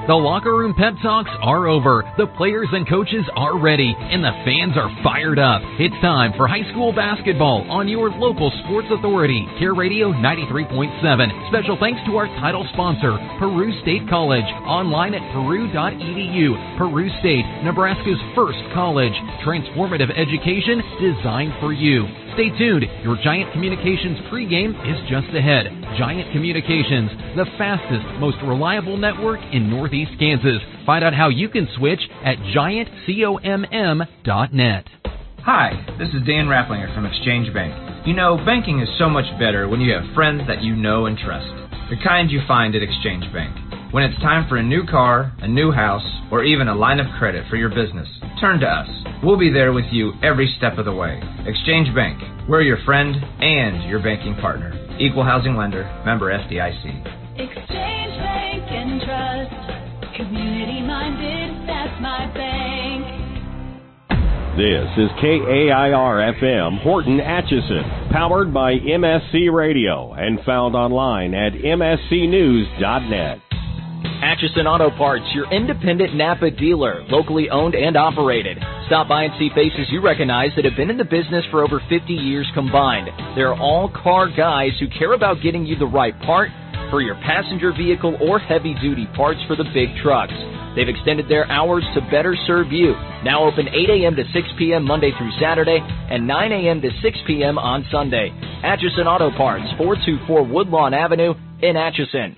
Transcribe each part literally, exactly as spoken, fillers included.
The locker room pep talks are over. The players and coaches are ready, and the fans are fired up. It's time for high school basketball on your local sports authority, Care Radio ninety-three point seven. Special thanks to our title sponsor, Peru State College, online at peru dot e d u. Peru State, Nebraska's first college. Transformative education designed for you. Stay tuned. Your Giant Communications pregame is just ahead. Giant Communications, the fastest, most reliable network in Northeast Kansas. Find out how you can switch at giant comm dot net. Hi, this is Dan Rapplinger from Exchange Bank. You know, banking is so much better when you have friends that you know and trust. The kind you find at Exchange Bank. When it's time for a new car, a new house, or even a line of credit for your business, turn to us. We'll be there with you every step of the way. Exchange Bank. We're your friend and your banking partner. Equal housing lender. Member F D I C. Exchange Bank and Trust. Community minded, that's my bank. This is K A I R F M, Horton Atchison, powered by M S C Radio and found online at m s c news dot net. Atchison Auto Parts, your independent Napa dealer, locally owned and operated. Stop by and see faces you recognize that have been in the business for over fifty years combined. They're all car guys who care about getting you the right part for your passenger vehicle or heavy-duty parts for the big trucks. They've extended their hours to better serve you. Now open eight a.m. to six p.m. Monday through Saturday and nine a.m. to six p.m. on Sunday. Atchison Auto Parts, four two four Woodlawn Avenue in Atchison.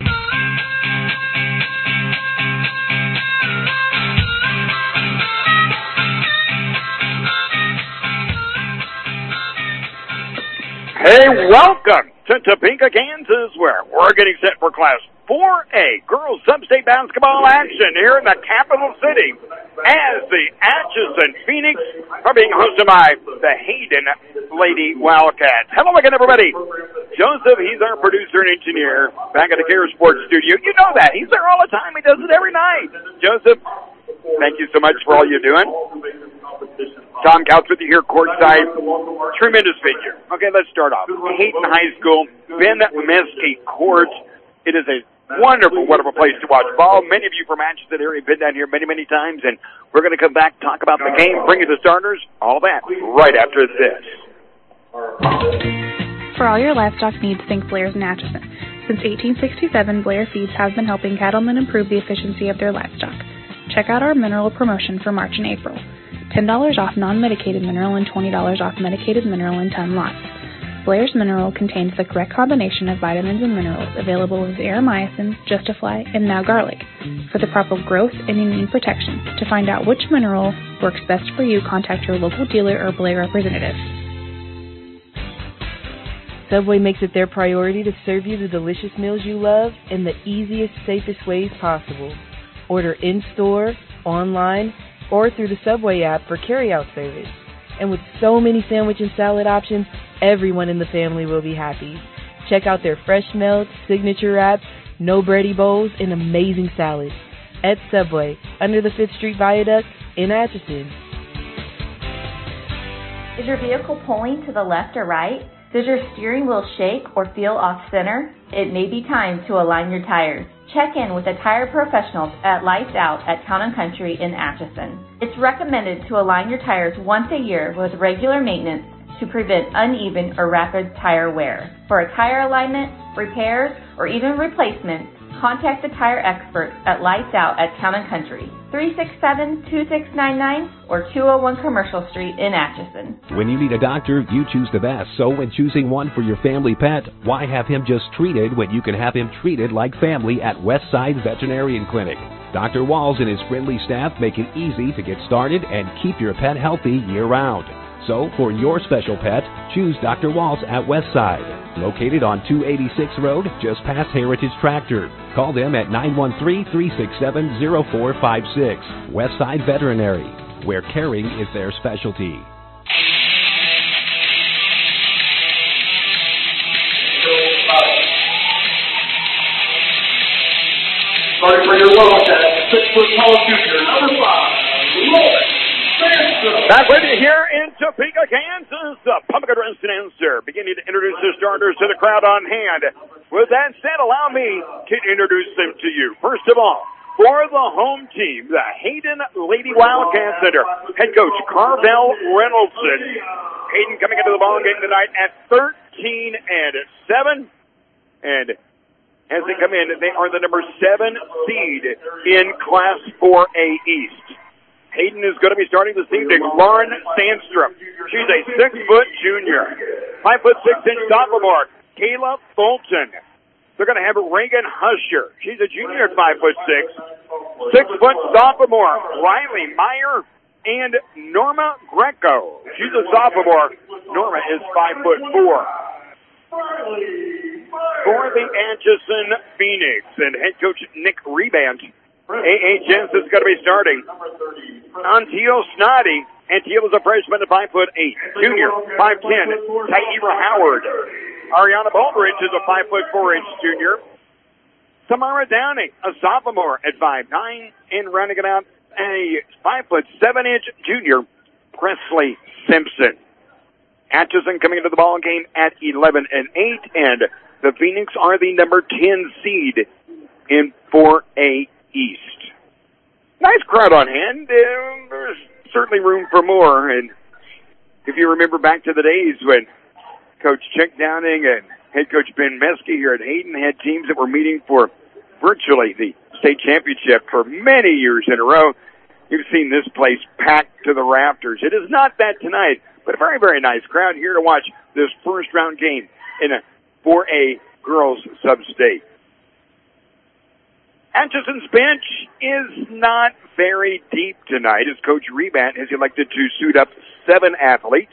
Hey, welcome to Topeka, Kansas, where we're getting set for Class four A girls sub-state basketball action here in the capital city as the Atchison Phoenix are being hosted by the Hayden Lady Wildcats. Hello again, everybody. Joseph, he's our producer and engineer back at the Care Sports Studio. You know that. He's there all the time. He does it every night. Joseph, thank you so much for all you're doing. Tom Couch with you here courtside. Tremendous figure. Okay, let's start off. Hayden High School, Ben Mesquite Court. It is a wonderful, wonderful place to watch ball. Many of you from Atchison area have been down here many, many times, and we're going to come back, talk about the game, bring you the starters, all that, right after this. For all your livestock needs, think Blair's in Atchison. Since eighteen sixty-seven, Blair Feeds has been helping cattlemen improve the efficiency of their livestock. Check out our mineral promotion for March and April. ten dollars off non-medicated mineral and twenty dollars off medicated mineral in ten lots. Blair's Mineral contains the correct combination of vitamins and minerals available with Aeromycin, Justifly, and now garlic for the proper growth and immune protection. To find out which mineral works best for you, contact your local dealer or Blair representative. Subway makes it their priority to serve you the delicious meals you love in the easiest, safest ways possible. Order in-store, online, or through the Subway app for carry-out service. And with so many sandwich and salad options, everyone in the family will be happy. Check out their fresh melts, signature wraps, no bready bowls, and amazing salads. At Subway, under the fifth Street Viaduct in Atchison. Is your vehicle pulling to the left or right? Does your steering wheel shake or feel off-center? It may be time to align your tires. Check in with the tire professionals at Lights Out at Town and Country in Atchison. It's recommended to align your tires once a year with regular maintenance to prevent uneven or rapid tire wear. For a tire alignment, repairs, or even replacement, contact the tire experts at Lights Out at Town and Country, three six seven, two six nine nine or two oh one Commercial Street in Atchison. When you need a doctor, you choose the best. So when choosing one for your family pet, why have him just treated when you can have him treated like family at Westside Veterinarian Clinic? Doctor Walls and his friendly staff make it easy to get started and keep your pet healthy year-round. So, for your special pet, choose Doctor Walls at Westside, located on two eighty-six Road, just past Heritage Tractor. Call them at nine one three, three six seven, zero four five six. Westside Veterinary, where caring is their specialty. Starting for your Wildcats, six-foot tall junior, number five, Lloyd. Back with you here in Topeka, Kansas, the public address and answer, beginning to introduce the starters to the crowd on hand. With that said, allow me to introduce them to you. First of all, For the home team, the Hayden Lady Wildcats under head coach Carvel Reynoldson. Hayden coming into the ball game tonight at thirteen and seven. And as they come in, they are the number seven seed in Class four A East. Hayden is going to be starting this evening. Lauren Sandstrom. She's a six-foot junior. Five foot six inch sophomore. Kayla Fulton. They're going to have Reagan Husher. She's a junior at five foot six. Six foot sophomore Riley Meyer and Norma Greco. She's a sophomore. Norma is five foot four. For the Atchison Phoenix and head coach Nick Rebant, A H S is going to be starting. Antio Snoddy. Antio is a freshman at five foot eight. Junior, five ten. Tyra Howard. Ariana Baldridge is a five foot four inch junior. Tamara Downing, a sophomore at five nine, and rounding it out, a five foot seven inch junior, Presley Simpson. Atchison coming into the ball game at eleven and eight, and the Phoenix are the number ten seed in four A East. Nice crowd on hand. Uh, there's certainly room for more, and if you remember back to the days when Coach Chuck Downing and head coach Ben Meske here at Hayden had teams that were meeting for virtually the state championship for many years in a row. You've seen this place packed to the rafters. It is not that tonight, but a very, very nice crowd here to watch this first round game in a four A girls sub-state. Atchison's bench is not very deep tonight as Coach Rebant has elected to suit up seven athletes.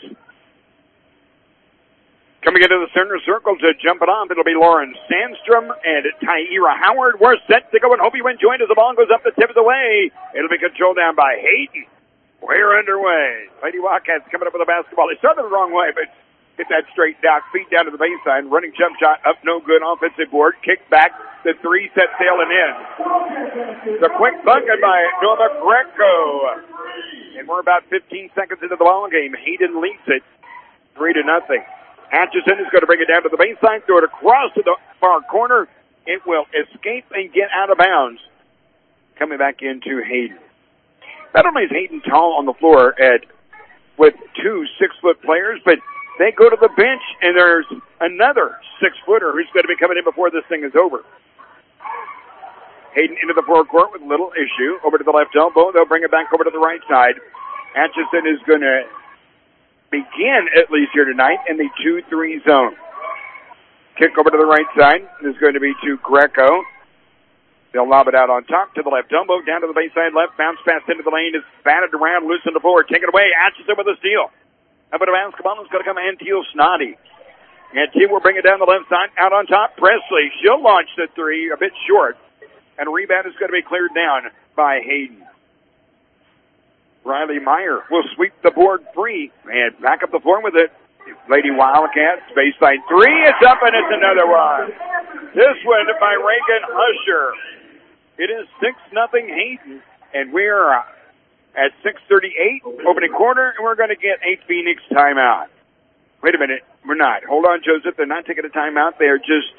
Coming into the center circle to jump it off, it'll be Lauren Sandstrom and Tyra Howard. We're set to go, and hope you enjoyed as the ball goes up the tip of the way. It'll be controlled down by Hayden. We're underway. Lady Wildcats coming up with a basketball. They started the wrong way, but get that straightened out. Feet down to the baseline. Running jump shot up, no good. Offensive board. Kick back. The three set sailing in. The quick bucket by Norma Greco. And we're about fifteen seconds into the ball game. Hayden leads it three to nothing. Atchison is going to bring it down to the baseline, throw it across to the far corner. It will escape and get out of bounds. Coming back into Hayden. Not only is Hayden tall on the floor at with two six-foot players, but they go to the bench, and there's another six-footer who's going to be coming in before this thing is over. Hayden into the forecourt with a little issue. Over to the left elbow. They'll bring it back over to the right side. Atchison is going to begin, at least here tonight, in the two three zone. Kick over to the right side is going to be to Greco. They'll lob it out on top to the left elbow, down to the baseline left, bounce pass into the lane, is batted around, loose on the floor, take it away, Atchison with a steal. How about a basketball? It's going to come Antio Snoddy. Antio will bring it down the left side, out on top, Presley. She'll launch the three, a bit short, and a rebound is going to be cleared down by Hayden. Riley Meyer will sweep the board free and back up the floor with it. Lady Wildcats, baseline three, it's up and it's another one. This one by Reagan Husher. It is six nothing Hayden, and we're at six thirty-eight, opening quarter, and we're going to get a Phoenix timeout. Wait a minute, we're not. Hold on, Joseph, they're not taking a timeout. They are just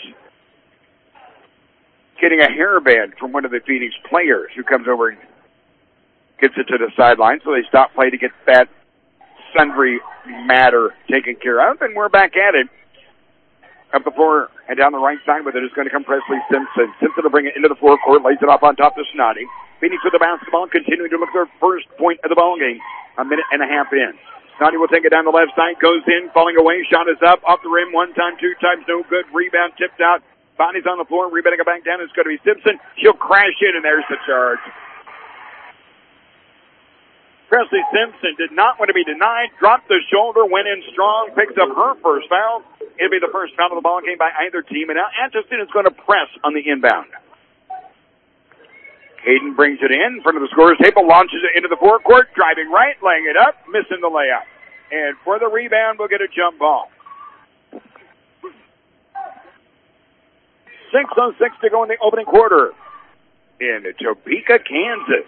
getting a hairband from one of the Phoenix players who comes over and gets it to the sideline, so they stop play to get that sundry matter taken care of, and we're back at it. Up the floor and down the right side with it is going to come Presley Simpson. Simpson will bring it into the forecourt, lays it off on top to Snoddy. Phoenix with the basketball, continuing to look for their first point of the ball game. A minute and a half in. Snoddy will take it down the left side, goes in, falling away, shot is up, off the rim, one time, two times, no good, rebound, tipped out. Bonnie's on the floor, rebounding it back down, it's going to be Simpson. She'll crash in, and there's the charge. Presley Simpson did not want to be denied, dropped the shoulder, went in strong, picks up her first foul. It'll be the first foul of the ball game by either team, and now Atchison is going to press on the inbound. Hayden brings it in, in front of the scorer's table, launches it into the forecourt, driving right, laying it up, missing the layup. And for the rebound, we'll get a jump ball. six oh six to go in the opening quarter in Topeka, Kansas.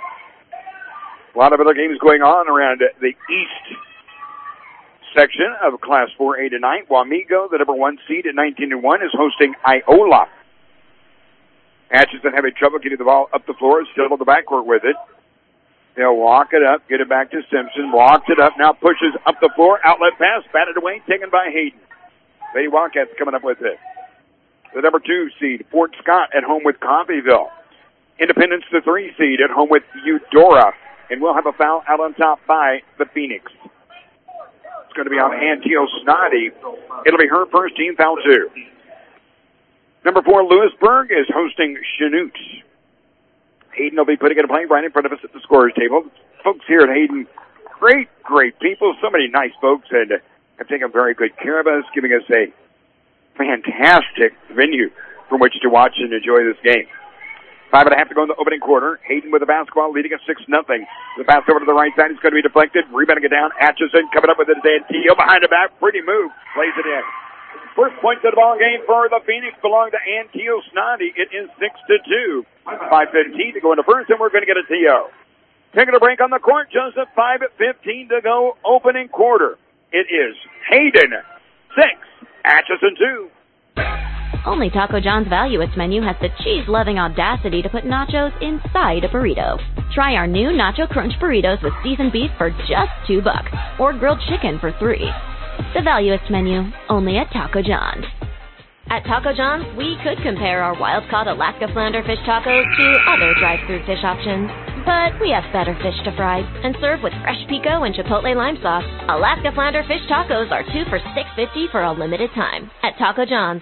A lot of other games going on around the east section of Class four A tonight. Wamego, the number one seed at nineteen and one, is hosting Iola. Atchison having trouble getting the ball up the floor, still on the backcourt with it. They'll walk it up, get it back to Simpson, walks it up, now pushes up the floor, outlet pass, batted away, taken by Hayden. Lady Wildcats coming up with it. The number two seed, Fort Scott, at home with Coffeyville. Independence, the three seed, at home with Eudora. And we'll have a foul out on top by the Phoenix. It's going to be on Antio Snoddy. It'll be her first team foul two. Number four, Lewisburg, is hosting Chanute. Hayden will be putting it in play right in front of us at the scorer's table. Folks here at Hayden, great, great people. So many nice folks, and have taken very good care of us, giving us a fantastic venue from which to watch and enjoy this game. Five and a half to go in the opening quarter. Hayden with the basketball, leading at six nothing. The pass over to the right side is going to be deflected. Rebounding it down. Atchison coming up with it. Antio behind the back. Pretty move. Plays it in. First points of the ball game for the Phoenix belong to Antio Snoddy. It is six to two. five fifteen to go in the first, and we're going to get a T O. Taking a break on the court, Joseph. five fifteen to go, opening quarter. It is Hayden six, Atchison two. Only Taco John's Value It's menu has the cheese-loving audacity to put nachos inside a burrito. Try our new Nacho Crunch burritos with seasoned beef for just two bucks, or grilled chicken for three. The Value It's menu, only at Taco John's. At Taco John's, we could compare our wild-caught Alaska Flounder fish tacos to other drive-thru fish options, but we have better fish to fry and serve with fresh pico and chipotle lime sauce. Alaska Flounder fish tacos are two for six fifty for a limited time at Taco John's.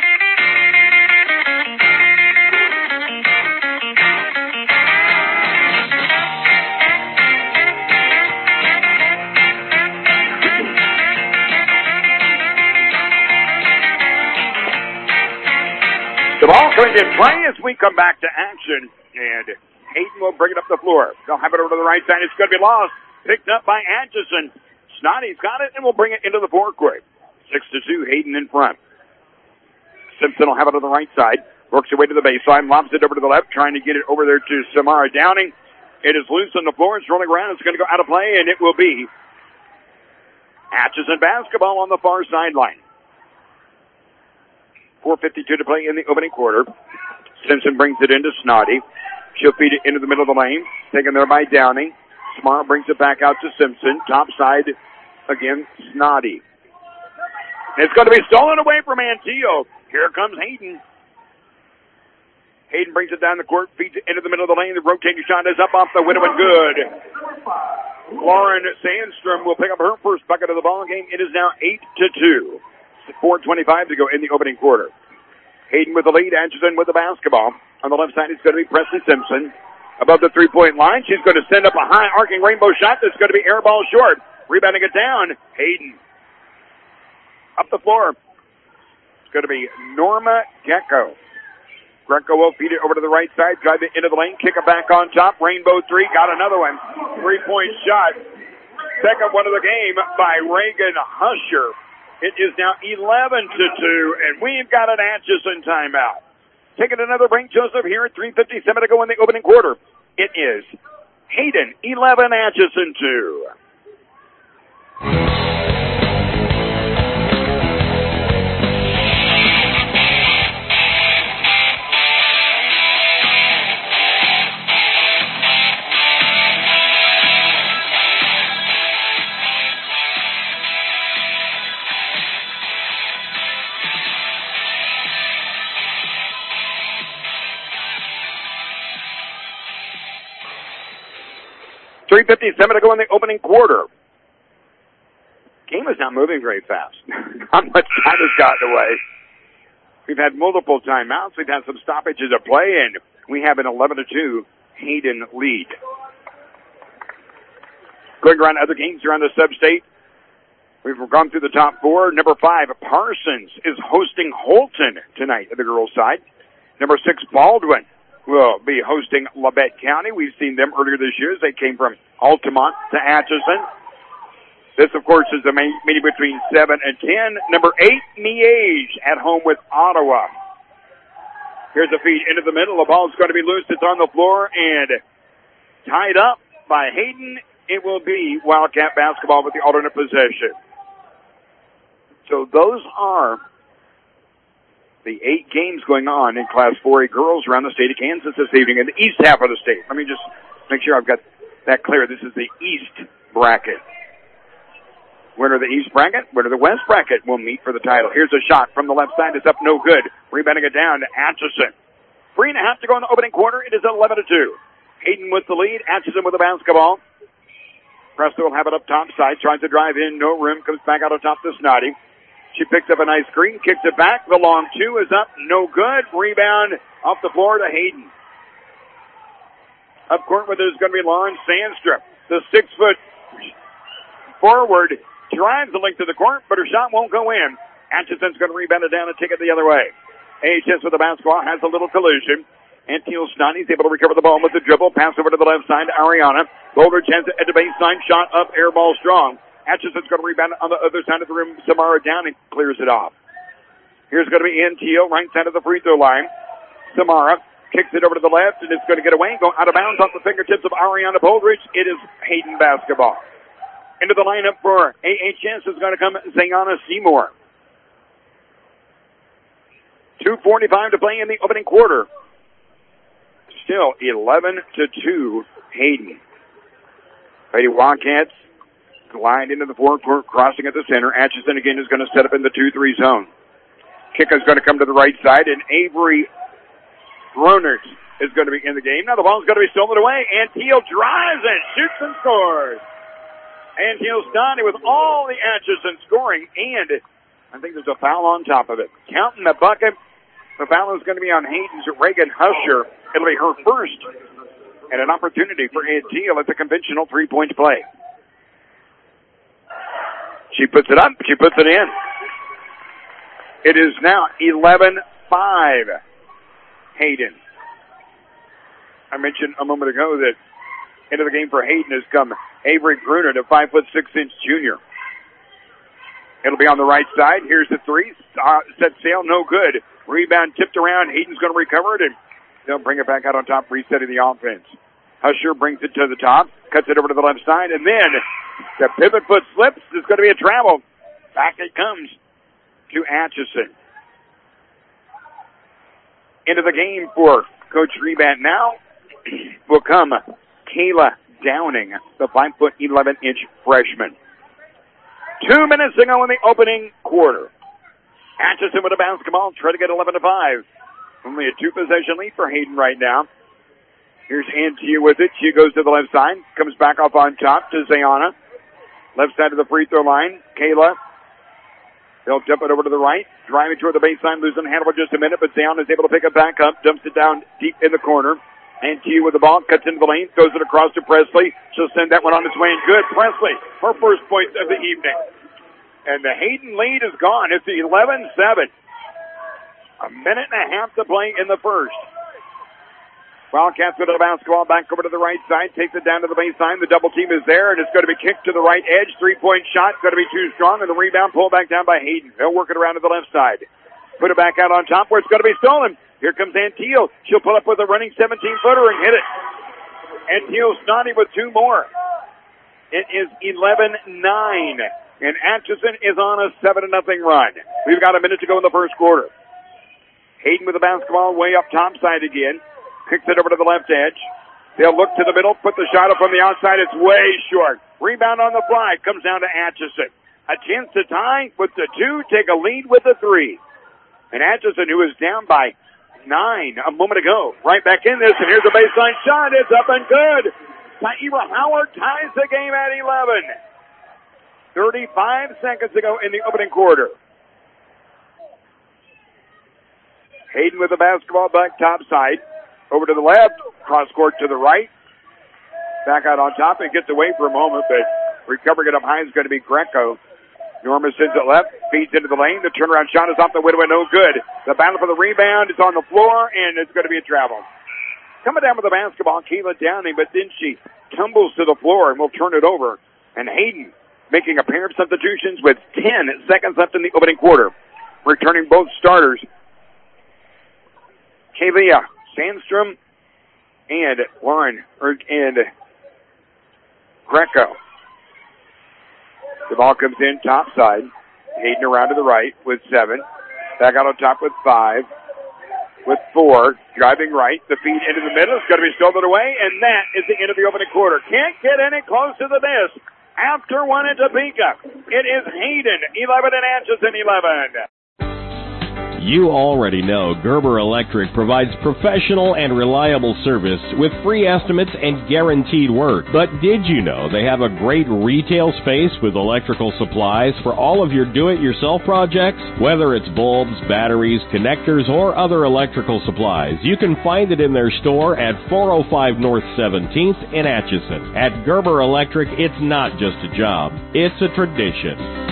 The ball coming in play as we come back to action, and Hayden will bring it up the floor. They'll have it over to the right side. It's going to be lost. Picked up by Atchison. Snoddy's got it, and will bring it into the forecourt. Six to two, Hayden in front. Simpson will have it on the right side. Works her way to the baseline. Lobs it over to the left, trying to get it over there to Samara Downing. It is loose on the floor. It's rolling around. It's going to go out of play, and it will be Atchison basketball on the far sideline. four fifty-two to play in the opening quarter. Simpson brings it into Snoddy. She'll feed it into the middle of the lane. Taken there by Downing. Smart brings it back out to Simpson. Top side again, Snoddy. It's going to be stolen away from Antio. Here comes Hayden. Hayden brings it down the court, feeds it into the middle of the lane. The rotating shot is up off the window and good. Lauren Sandstrom will pick up her first bucket of the ball game. It is now eight to two. four twenty-five to go in the opening quarter. Hayden with the lead, Atchison with the basketball. On the left side, it's going to be Presley Simpson. Above the three-point line, she's going to send up a high arcing rainbow shot that's going to be air ball short. Rebounding it down, Hayden. Up the floor. It's going to be Norma Gecko. Greco will feed it over to the right side, drive it into the lane, kick it back on top. Rainbow three, got another one. Three-point shot. Second one of the game by Reagan Husher. It is now eleven to two, and we've got an Atchison timeout. Taking another break, Joseph, here at three fifty-seven to go in the opening quarter. It is Hayden eleven, Atchison two. three fifty-seven to go in the opening quarter. Game is not moving very fast. Not much time has gotten away. We've had multiple timeouts. We've had some stoppages of play, and we have an eleven to two Hayden lead. Going around other games around the sub-state. We've gone through the top four. Number five, Parsons is hosting Holton tonight at the girls' side. Number six, Baldwin will be hosting Labette County. We've seen them earlier this year as they came from Altamont to Atchison. This, of course, is the main meeting between seven and ten. Number eight, Miege at home with Ottawa. Here's a feed into the middle. The ball's going to be loose. It's on the floor and tied up by Hayden. It will be Wildcat basketball with the alternate possession. So those are the eight games going on in Class four A girls around the state of Kansas this evening in the east half of the state. Let me just make sure I've got that clear. This is the east bracket. Winner of the east bracket, winner of the west bracket will meet for the title. Here's a shot from the left side. It's up, no good. Rebounding it down to Atchison. Three and a half to go in the opening quarter. It is eleven to two. Hayden with the lead. Atchison with the basketball. Presto will have it up top side. Tries to drive in. No room. Comes back out on top to Snoddy. She picks up a nice screen. Kicks it back. The long two is up. No good. Rebound off the floor to Hayden. Up court with it is going to be Lauren Sandstrom. The six foot forward drives the length of the court, but her shot won't go in. Atchison's going to rebound it down and take it the other way. A H S with the basketball has a little collision. Anteel Snoddy is able to recover the ball with the dribble. Pass over to the left side to Ariana. Boulder chance at the baseline. Shot up. Air ball strong. Atchison's going to rebound it on the other side of the room. Samara down and clears it off. Here's going to be Anteel, right side of the free throw line. Samara kicks it over to the left, and it's going to get away. Go out of bounds off the fingertips of Ariana Boldridge. It is Hayden basketball. Into the lineup for A H S is going to come Zayana Seymour. two forty-five to play in the opening quarter. Still eleven to two, Hayden. Lady Wildcats glide into the forecourt, crossing at the center. Atchison again is going to set up in the two three zone. Kick is going to come to the right side, and Avery Gronert is going to be in the game. Now the ball is going to be stolen away. Anteel drives and shoots and scores. Anteel Snoddy with all the Atchison scoring, and I think there's a foul on top of it. Counting the bucket, the foul is going to be on Hayden's Reagan Husher. It'll be her first, and an opportunity for Anteel at the conventional three-point play. She puts it up. She puts it in. It is now eleven five. Hayden. I mentioned a moment ago that into the game for Hayden has come Avery Gruner, a five foot six inch junior. It'll be on the right side. Here's the three. Uh, set sail, no good. Rebound tipped around. Hayden's going to recover it, and they'll bring it back out on top, resetting the offense. Husher brings it to the top, cuts it over to the left side, and then the pivot foot slips. There's going to be a travel. Back it comes to Atchison. Into the game for Coach Rebat now will come Kayla Downing, the five foot eleven inch freshman. Two minutes to go in the opening quarter. Atchison with a basketball, try to get eleven to five. Only a two possession lead for Hayden right now. Here's Antio with it. She goes to the left side, comes back up on top to Zayana. Left side of the free throw line. Kayla. They'll dump it over to the right, driving toward the baseline, losing the handle for just a minute, but Zayana is able to pick it back up, dumps it down deep in the corner. Antio with the ball, cuts into the lane, throws it across to Presley. She'll send that one on its way, and good. Presley, her first point of the evening. And the Hayden lead is gone. It's eleven seven. A minute and a half to play in the first. Wildcats with the basketball back over to the right side, takes it down to the baseline. The double team is there, and it's going to be kicked to the right edge. Three-point shot, going to be too strong, and the rebound pulled back down by Hayden. They'll work it around to the left side. Put it back out on top where it's going to be stolen. Here comes Anteel. She'll pull up with a running seventeen-footer and hit it. Anteel Snoddy with two more. It is eleven nine, and Atchison is on a seven to nothing run. We've got a minute to go in the first quarter. Hayden with the basketball way up top side again. Kicks it over to the left edge. They'll look to the middle, put the shot up from the outside. It's way short. Rebound on the fly. Comes down to Atchison. A chance to tie with the two, take a lead with the three. And Atchison, who is down by nine a moment ago, right back in this. And here's a baseline shot. It's up and good. Taira Howard ties the game at eleven. thirty-five seconds to go in the opening quarter. Hayden with the basketball back top side. Over to the left, cross court to the right. Back out on top. It gets away for a moment, but recovering it up high is going to be Greco. Norma sends it left, feeds into the lane. The turnaround shot is off the window and no good. The battle for the rebound is on the floor, and it's going to be a travel. Coming down with the basketball, Kayla Downing, but then she tumbles to the floor and will turn it over. And Hayden making a pair of substitutions with ten seconds left in the opening quarter. Returning both starters. Kayla Sandstrom and Lauren and Greco. The ball comes in top side. Hayden around to the right with seven. Back out on top with five. With four. Driving right. The feed into the middle. It's going to be stolen away. And that is the end of the opening quarter. Can't get any closer than this. After one in Topeka, it is Hayden eleven and Atchison eleven. You already know Gerber Electric provides professional and reliable service with free estimates and guaranteed work. But did you know they have a great retail space with electrical supplies for all of your do-it-yourself projects? Whether it's bulbs, batteries, connectors, or other electrical supplies, you can find it in their store at four oh five North seventeenth in Atchison. At Gerber Electric, it's not just a job, it's a tradition.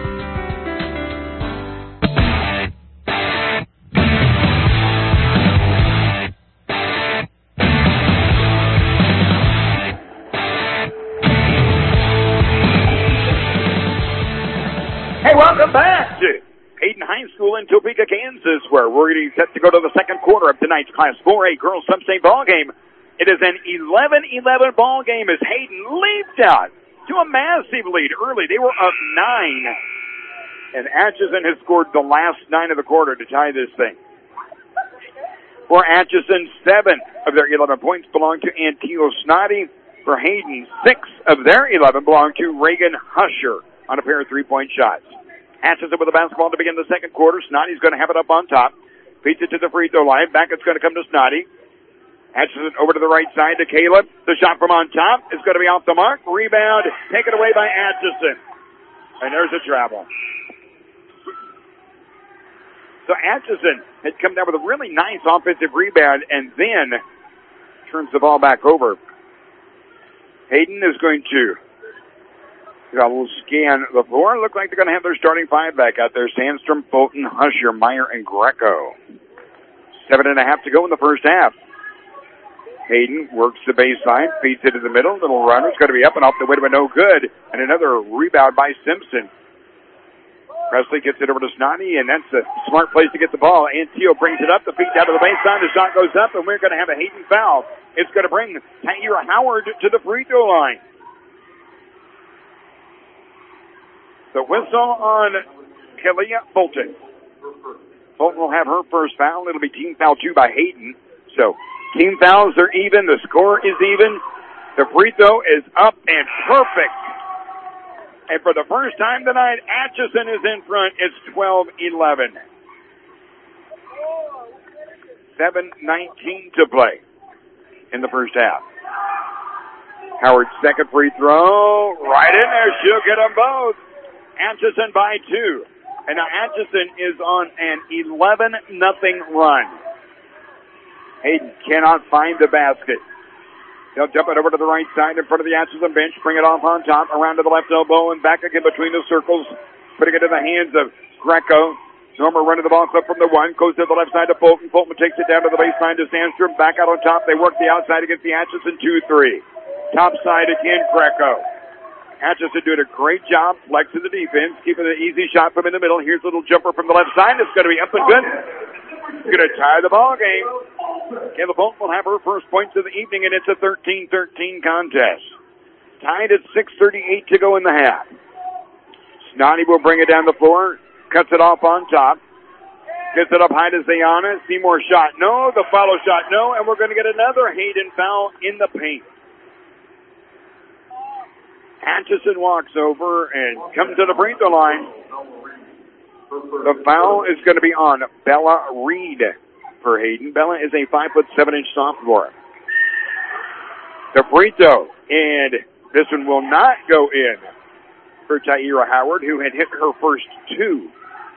Welcome back to Hayden High School in Topeka, Kansas, where we're getting set to go to the second quarter of tonight's Class four A Girls Sub-State ball game. It is an eleven eleven ball game as Hayden leaped out to a massive lead early. They were up nine, and Atchison has scored the last nine of the quarter to tie this thing. For Atchison, seven of their eleven points belong to Antio Snoddy. For Hayden, six of their eleven belong to Reagan Husher on a pair of three-point shots. Atchison with the basketball to begin the second quarter. Snoddy's going to have it up on top. Feeds it to the free throw line. Back it's going to come to Snoddy. Atchison over to the right side to Caleb. The shot from on top is going to be off the mark. Rebound taken away by Atchison. And there's a travel. So Atchison had come down with a really nice offensive rebound and then turns the ball back over. Hayden is going to got a little scan the floor. Look like they're going to have their starting five back out there. Sandstrom, Fulton, Husher, Meyer, and Greco. Seven and a half to go in the first half. Hayden works the baseline, feeds it to the middle. Little runner's going to be up and off the way, but no good. And another rebound by Simpson. Presley gets it over to Snoddy, and that's a smart place to get the ball. Antio brings it up, the feet down to the baseline. The shot goes up, and we're going to have a Hayden foul. It's going to bring Tyra Howard to the free throw line. The whistle on Kalia Fulton. Fulton will have her first foul. It'll be team foul two by Hayden. So team fouls are even. The score is even. The free throw is up and perfect. And for the first time tonight, Atchison is in front. It's twelve eleven. seven nineteen to play in the first half. Howard's second free throw. Right in there. She'll get them both. Atchison by two. And now Atchison is on an eleven nothing run. Hayden cannot find the basket. They'll dump it over to the right side in front of the Atchison bench. Bring it off on top, around to the left elbow, and back again between the circles. Putting it in the hands of Greco. Norma running the ball clip from the one. Goes to the left side to Fulton. Fulton takes it down to the baseline to Sandstrom. Back out on top. They work the outside against the Atchison two three. Top side again, Greco. Atchison doing a great job flexing the defense, keeping an easy shot from in the middle. Here's a little jumper from the left side. It's going to be up and good. It's going to tie the ball game. Kayla Fulton will have her first points of the evening, and it's a thirteen thirteen contest. Tied at six thirty-eight to go in the half. Snoddy will bring it down the floor, cuts it off on top. Gets it up high to Zayana. Seymour shot no. The follow shot no. And we're going to get another Hayden foul in the paint. Atchison walks over and comes to the free throw line. The foul is going to be on Bella Reed for Hayden. Bella is a five foot seven inch sophomore. The free throw, and this one will not go in for Tyra Howard, who had hit her first two.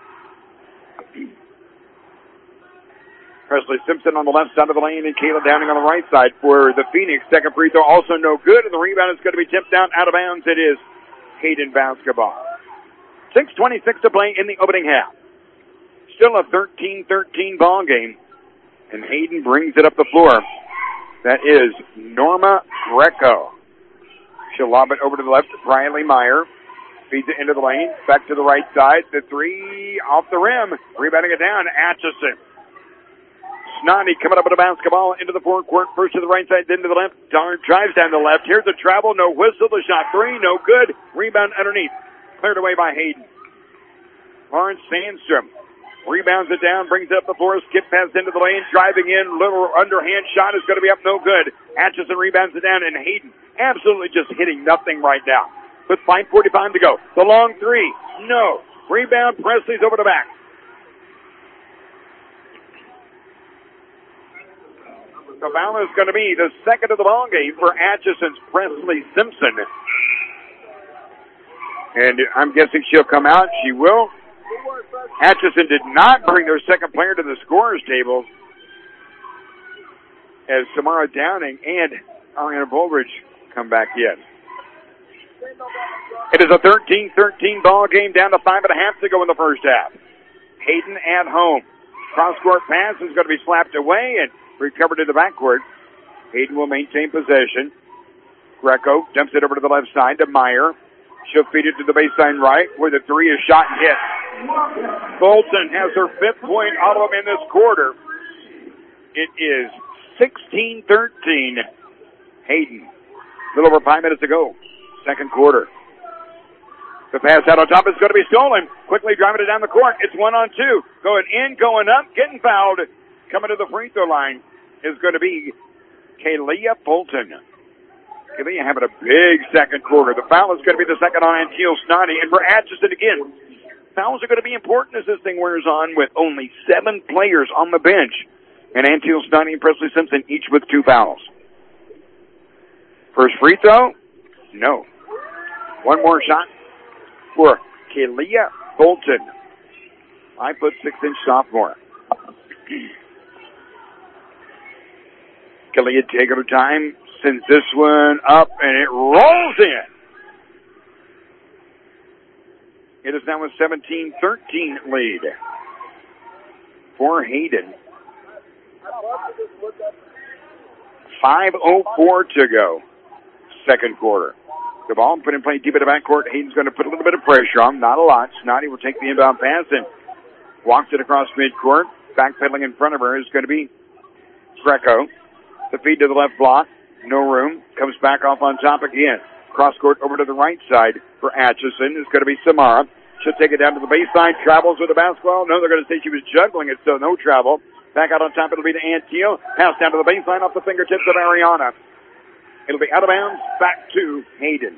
Presley Simpson on the left side of the lane and Kayla Downing on the right side for the Phoenix. Second free throw also no good, and the rebound is going to be tipped down out of bounds. It is Hayden basketball. six twenty-six to play in the opening half. Still a thirteen thirteen ball game, and Hayden brings it up the floor. That is Norma Greco. She'll lob it over to the left to Riley Meyer. Feeds it into the lane. Back to the right side. The three off the rim. Rebounding it down. Atchison. Snoddy coming up with a basketball into the forecourt. First to the right side, then to the left. Darn drives down the left. Here's a travel. No whistle. The shot three. No good. Rebound underneath. Cleared away by Hayden. Lawrence Sandstrom Rebounds it down, brings it up the floor, skip pass into the lane, driving in, little underhand shot is going to be up, no good. Atchison rebounds it down, and Hayden absolutely just hitting nothing right now. With five forty-five to go. The long three, no. Rebound, Presley's over the back. The foul is going to be the second of the ball game for Atchison's Presley Simpson. And I'm guessing she'll come out. She will. Atchison did not bring their second player to the scorer's table, as Samara Downing and Ariana Bullridge come back in. It is a thirteen thirteen ball game, down to five and a half to go in the first half. Hayden at home. Cross-court pass is going to be slapped away and recovered in the backcourt. Hayden will maintain possession. Greco dumps it over to the left side to Meyer. She'll feed it to the baseline right, where the three is shot and hit. Bolton has her fifth point, all of them in this quarter. It is sixteen thirteen. Hayden. A little over five minutes to go. Second quarter. The pass out on top is going to be stolen. Quickly driving it down the court. It's one on two. Going in, going up, getting fouled. Coming to the free throw line is going to be Kalia Bolton. Kalia having a big second quarter. The foul is going to be the second on Anteel Snoddy. And for Atchison again, fouls are going to be important as this thing wears on with only seven players on the bench. And Anteel Snoddy and Presley Simpson each with two fouls. First free throw? No. One more shot for Kalia Bolton. Five foot six inch sophomore. Kalia taking her time, sends this one up, and it rolls in. It is now a seventeen thirteen lead for Hayden. five oh four to go. Second quarter. The ball put in play deep in the backcourt. Hayden's going to put a little bit of pressure on, not a lot. Snoddy will take the inbound pass and walks it across midcourt. Backpedaling in front of her is going to be Greco. The feed to the left block. No room. Comes back off on top again. Cross court over to the right side for Atchison. It's going to be Samara. She'll take it down to the baseline. Travels with the basketball. No, they're going to say she was juggling it, so no travel. Back out on top, it'll be to Anteel. Pass down to the baseline off the fingertips of Ariana. It'll be out of bounds, back to Hayden.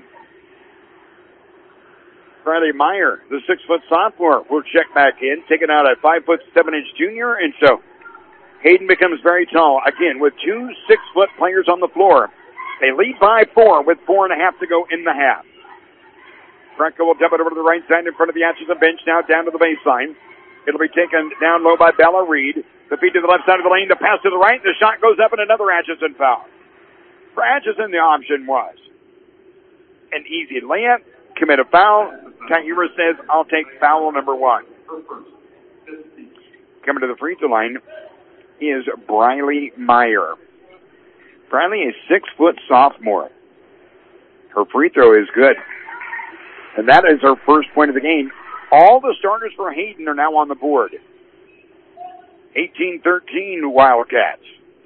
Riley Meyer, the six-foot sophomore, will check back in, taking out a five-foot, seven-inch junior, and so Hayden becomes very tall, again, with two six-foot players on the floor. They lead by four with four and a half to go in the half. Franco will dump it over to the right side in front of the Atchison bench, now down to the baseline. It'll be taken down low by Bella Reed. The feed to the left side of the lane, the pass to the right, the shot goes up, and another Atchison foul. For Atchison, the option was an easy layup, commit a foul. Taira says, I'll take foul number one. Coming to the free throw line is Briley Meyer. Briley is six-foot sophomore. Her free throw is good. And that is her first point of the game. All the starters for Hayden are now on the board. eighteen thirteen Wildcats.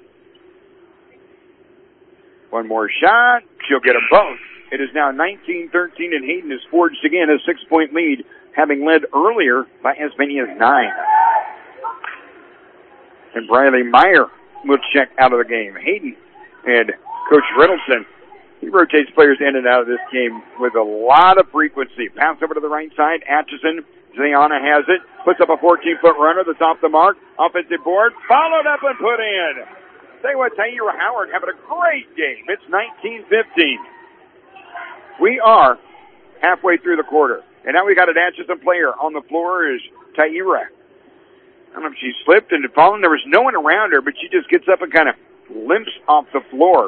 One more shot. She'll get them both. It is now nineteen thirteen, and Hayden has forged again a six-point lead, having led earlier by as many as nine. And Briley Meyer will check out of the game. Hayden and Coach Riddleson, he rotates players in and out of this game with a lot of frequency. Pass over to the right side. Atchison, Zayana has it. Puts up a fourteen-foot runner that's off the mark. Offensive board. Followed up and put in. Say what, Taira Howard having a great game. It's nineteen fifteen. We are halfway through the quarter. And now we got an Atchison player on the floor is Taira. I don't know if she slipped and fallen. There was no one around her, but she just gets up and kind of limps off the floor.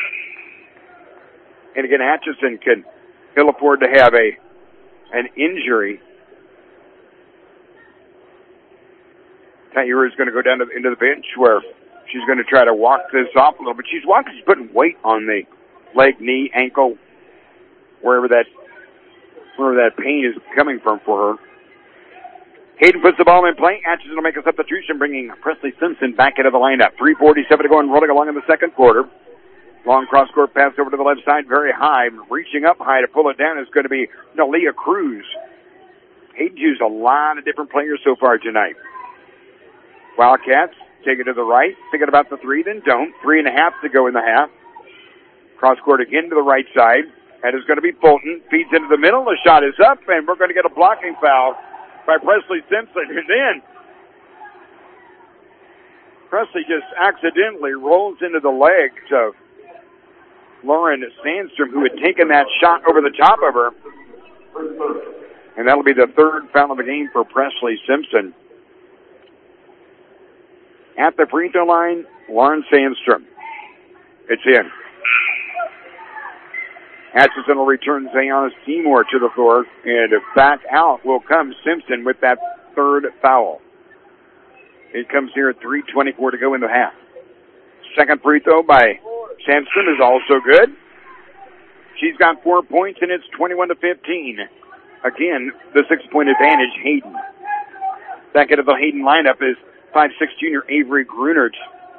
And again, Atchison can ill afford to have a an injury. Taira is going to go down to, into the bench where she's going to try to walk this off a little bit. She's walking, she's putting weight on the leg, knee, ankle, wherever that wherever that pain is coming from for her. Hayden puts the ball in play. Atchison will make a substitution, bringing Presley Simpson back into the lineup. three forty-seven to go and rolling along in the second quarter. Long cross-court pass over to the left side, very high. Reaching up high to pull it down is going to be Nalia Cruz. Hayden's used a lot of different players so far tonight. Wildcats take it to the right, thinking about the three, then don't. Three and a half to go in the half. Cross court again to the right side. That is going to be Fulton. Feeds into the middle. The shot is up, and we're going to get a blocking foul by Presley Simpson. And then Presley just accidentally rolls into the legs of Lauren Sandstrom, who had taken that shot over the top of her. And that'll be the third foul of the game for Presley Simpson. At the free throw line, Lauren Sandstrom. It's in. Atchison will return Zayana Seymour to the floor, and back out will come Simpson with that third foul. It comes here at three twenty-four to go in the half. Second free throw by Sandstrom is also good. She's got four points, and it's twenty-one to fifteen. Again, the six-point advantage, Hayden. Back into the Hayden lineup is five six junior Avery Grunert.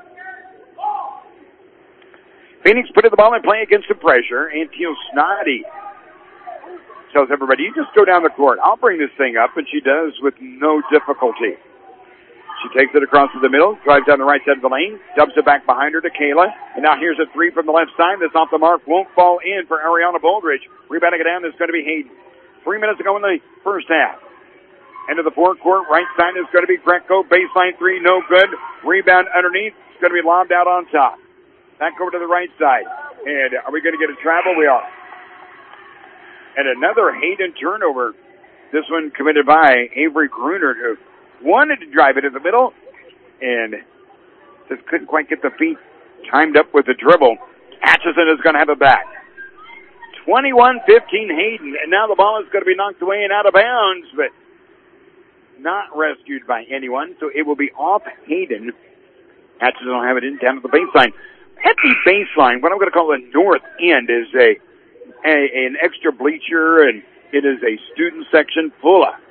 Phoenix put the ball in play against the pressure, and Teal Snoddy tells everybody, you just go down the court. I'll bring this thing up, and she does with no difficulty. She takes it across to the middle, drives down the right side of the lane, dumps it back behind her to Kayla, and now here's a three from the left side that's off the mark, won't fall in for Ariana Baldridge. Rebounding it down is going to be Hayden. Three minutes to go in the first half. Into the forecourt, right side is going to be Greco. Baseline three, no good. Rebound underneath. It's going to be lobbed out on top. Back over to the right side. And are we going to get a travel? We are. And another Hayden turnover. This one committed by Avery Grunert, who wanted to drive it in the middle and just couldn't quite get the feet timed up with the dribble. Atchison is going to have it back. twenty-one fifteen Hayden. And now the ball is going to be knocked away and out of bounds, but not rescued by anyone, so it will be off Hayden. Atchison will have it in down to the baseline. At the baseline, what I'm going to call the north end is a, a an extra bleacher, and it is a student section full of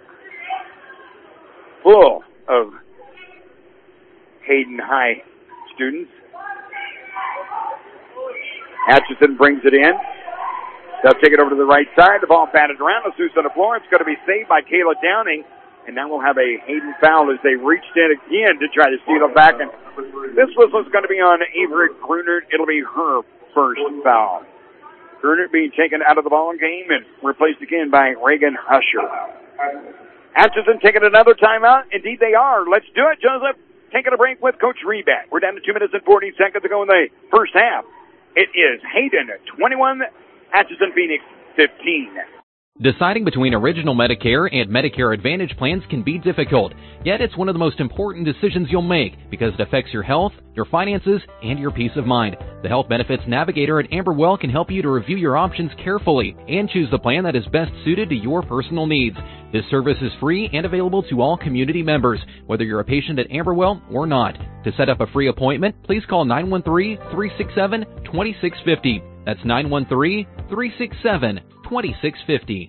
full of Hayden High students. Atchison brings it in. They'll take it over to the right side. The ball batted around. The Zeus on the floor. It's going to be saved by Kayla Downing. And now we'll have a Hayden foul as they reached in again to try to steal it back. And this whistle's going to be on Avery Grunert. It'll be her first foul. Grunert being taken out of the ball game and replaced again by Reagan Husher. Atchison taking another timeout. Indeed they are. Let's do it, Joseph. Taking a break with Coach Reback. We're down to two minutes and forty seconds to go in the first half. It is Hayden twenty-one, Atchison Phoenix fifteen. Deciding between Original Medicare and Medicare Advantage plans can be difficult, yet it's one of the most important decisions you'll make because it affects your health, your finances, and your peace of mind. The Health Benefits Navigator at Amberwell can help you to review your options carefully and choose the plan that is best suited to your personal needs. This service is free and available to all community members, whether you're a patient at Amberwell or not. To set up a free appointment, please call nine one three, three six seven, two six five zero. That's nine one three, three six seven, two six five zero.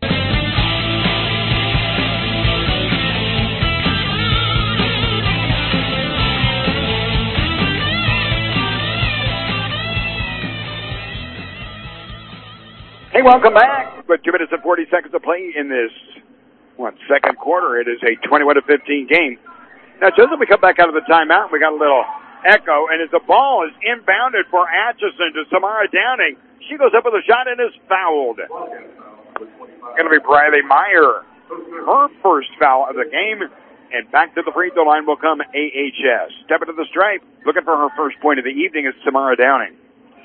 Hey, welcome back. With two minutes and forty seconds to play in this, what, second quarter. It is a twenty-one to fifteen game. Now, Joseph, we come back out of the timeout. We got a little echo, and as the ball is inbounded for Atchison to Samara Downing, she goes up with a shot and is fouled. Going to be Briley Meyer. Her first foul of the game, and back to the free throw line will come A H S. Step into the stripe, looking for her first point of the evening is Samara Downing.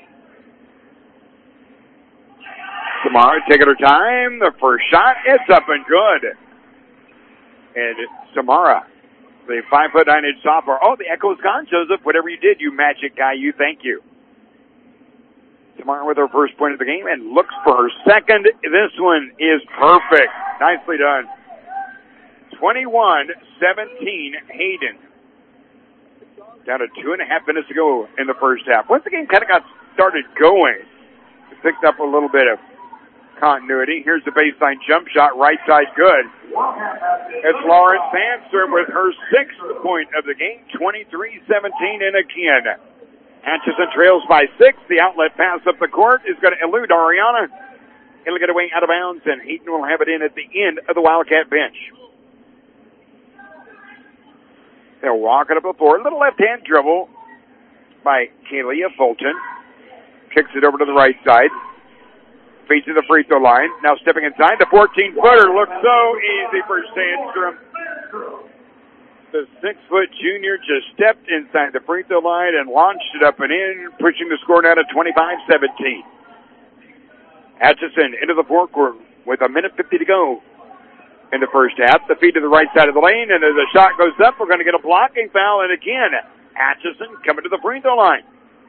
Samara taking her time. The first shot, it's up and good. And Samara, the five foot nine inch sophomore. Oh, the echo's gone, Joseph. Whatever you did, you magic guy, you thank you. Samara with her first point of the game and looks for her second. This one is perfect. Nicely done. twenty-one seventeen Hayden. Down to two and a half minutes to go in the first half. Once the game kind of got started going, it picked up a little bit of continuity. Here's the baseline jump shot, right side good. It's Lauren Sandstrom with her sixth point of the game, twenty-three seventeen, and again, Atchison trails by six. The outlet pass up the court is going to elude Ariana. It'll get away out of bounds, and Hayden will have it in at the end of the Wildcat bench. They'll walk it up the floor. A little left-hand dribble by Kalia Fulton. Kicks it over to the right side. Feeds to the free throw line. Now stepping inside. The fourteen-footer looks so easy for Sandstrom. The six-foot junior just stepped inside the free throw line and launched it up and in, pushing the score down to twenty-five seventeen. Atchison into the forecourt with a minute fifty to go in the first half. The feed to the right side of the lane, and as the shot goes up, we're going to get a blocking foul. And again, Atchison coming to the free throw line.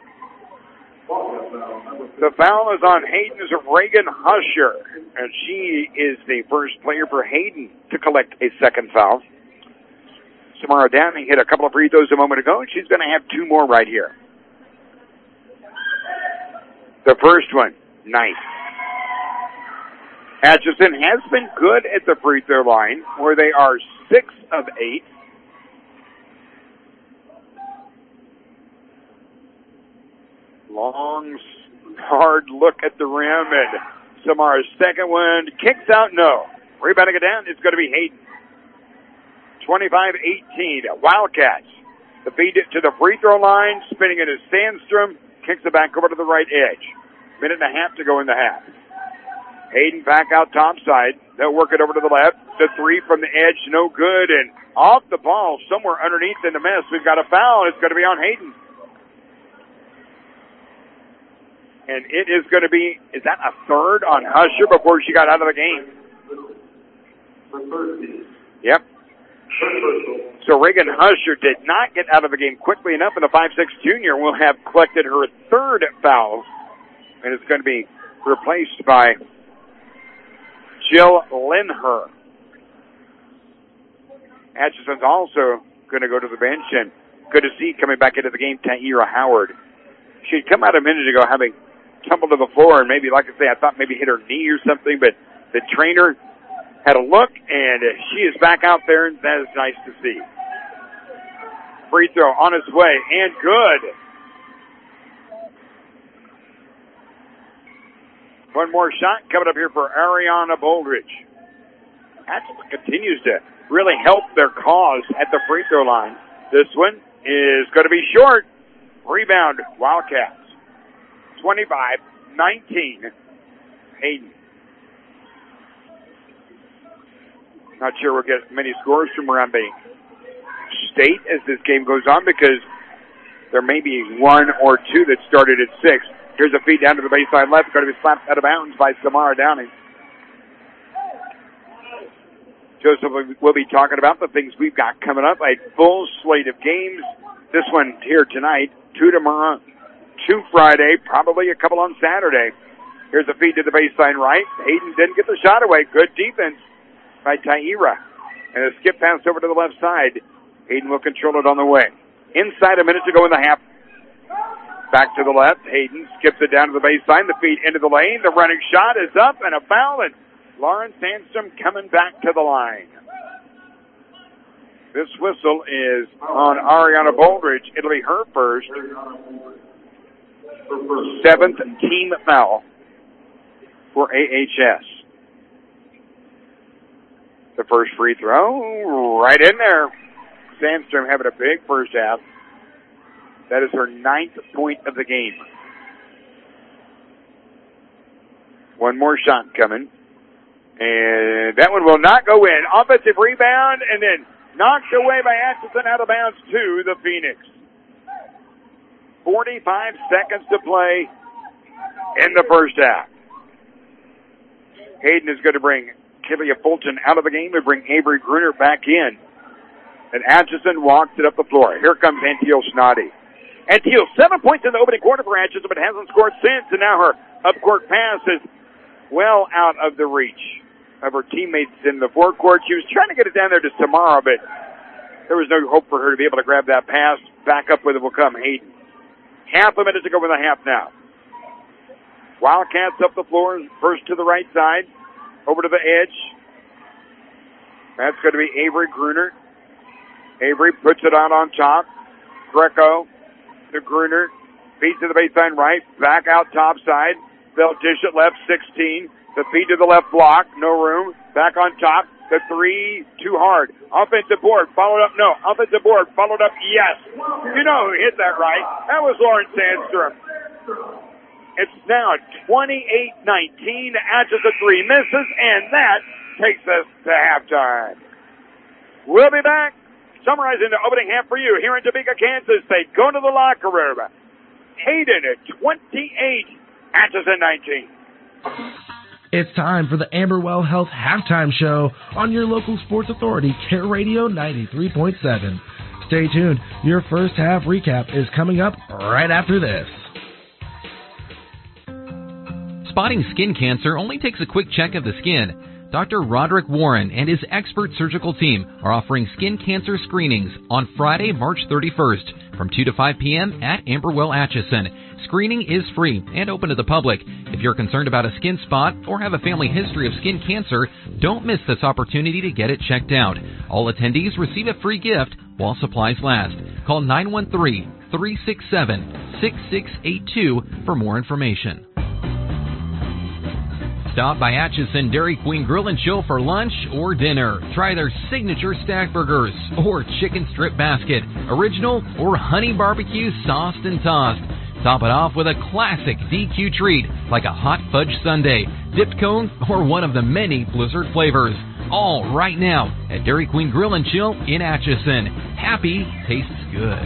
The foul is on Hayden's Reagan Husher, and she is the first player for Hayden to collect a second foul. Samara Downing hit a couple of free throws a moment ago, and she's going to have two more right here. The first one, nice. Atchison has been good at the free throw line, where they are six of eight. Long, hard look at the rim, and Samara's second one kicks out, no. Rebounding it down, it's going to be Hayden. twenty-five eighteen, Wildcats. The feed it to the free throw line, spinning it as Sandstrom, kicks it back over to the right edge. Minute and a half to go in the half. Hayden back out top side. They'll work it over to the left. The three from the edge, no good. And off the ball, somewhere underneath in the mess, we've got a foul. It's going to be on Hayden. And it is going to be, is that a third on Husher before she got out of the game? Yep. So Reagan Husher did not get out of the game quickly enough, and the five six junior will have collected her third foul. And it's going to be replaced by Jill Linher. Atchison's also going to go to the bench, and good to see coming back into the game, Tahira Howard. She'd come out a minute ago having tumbled to the floor, and maybe, like I say, I thought maybe hit her knee or something, but the trainer had a look, and she is back out there, and that is nice to see. Free throw on its way, and good. One more shot coming up here for Ariana Boldridge. Atchison continues to really help their cause at the free throw line. This one is going to be short. Rebound, Wildcats. twenty-five nineteen, Hayden. Not sure we'll get many scores from around the state as this game goes on, because there may be one or two that started at six. Here's a feed down to the baseline left. Going to be slapped out of bounds by Samara Downing. Joseph will be talking about the things we've got coming up. A full slate of games. This one here tonight, two tomorrow, two Friday, probably a couple on Saturday. Here's a feed to the baseline right. Hayden didn't get the shot away. Good defense by Tahira. And a skip pass over to the left side. Hayden will control it on the way. Inside a minute to go in the half. Back to the left. Hayden skips it down to the baseline. The feed into the lane. The running shot is up and a foul. And Lauren Sandstrom coming back to the line. This whistle is on Ariana Boldridge. It'll be her first. Seventh team foul for A H S. The first free throw right in there. Sandstrom having a big first half. That is her ninth point of the game. One more shot coming. And that one will not go in. Offensive rebound, and then knocked away by Atchison, out of bounds to the Phoenix. forty-five seconds to play in the first half. Hayden is going to bring Killia Fulton out of the game and bring Avery Gruner back in. And Atchison walks it up the floor. Here comes Antioch Snoddy. Antioch, seven points in the opening quarter for Atchison, but hasn't scored since. And now her up-court pass is well out of the reach of her teammates in the forecourt. She was trying to get it down there to Samara, but there was no hope for her to be able to grab that pass. Back up with it will come Hayden. Half a minute to go in the half now. Wildcats up the floor, first to the right side, over to the edge. That's going to be Avery Gruner. Avery puts it out on top. Greco to Gruner. Feed to the baseline right. Back out top side. They'll dish it left, sixteen. The feed to the left block. No room. Back on top. The three, too hard. Offensive board, followed up, no. Offensive board, followed up, yes. You know who hit that right. That was Lauren Sandstrom. It's now twenty-eight nineteen. Atchison three misses, and that takes us to halftime. We'll be back summarizing the opening half for you here in Topeka, Kansas. They go to the locker room. Hayden at twenty-eight, Atchison nineteen. It's time for the Amberwell Health Halftime Show on your local sports authority, Care Radio ninety-three point seven. Stay tuned. Your first half recap is coming up right after this. Spotting skin cancer only takes a quick check of the skin. Doctor Roderick Warren and his expert surgical team are offering skin cancer screenings on Friday, March thirty-first from two to five p.m. at Amberwell Atchison. Screening is free and open to the public. If you're concerned about a skin spot or have a family history of skin cancer, don't miss this opportunity to get it checked out. All attendees receive a free gift while supplies last. Call nine one three, three six seven, six six eight two for more information. Stop by Atchison Dairy Queen Grill and Chill for lunch or dinner. Try their signature stack burgers or chicken strip basket, original or honey barbecue sauced and tossed. Top it off with a classic D Q treat like a hot fudge sundae, dipped cone, or one of the many Blizzard flavors. All right now at Dairy Queen Grill and Chill in Atchison. Happy tastes good.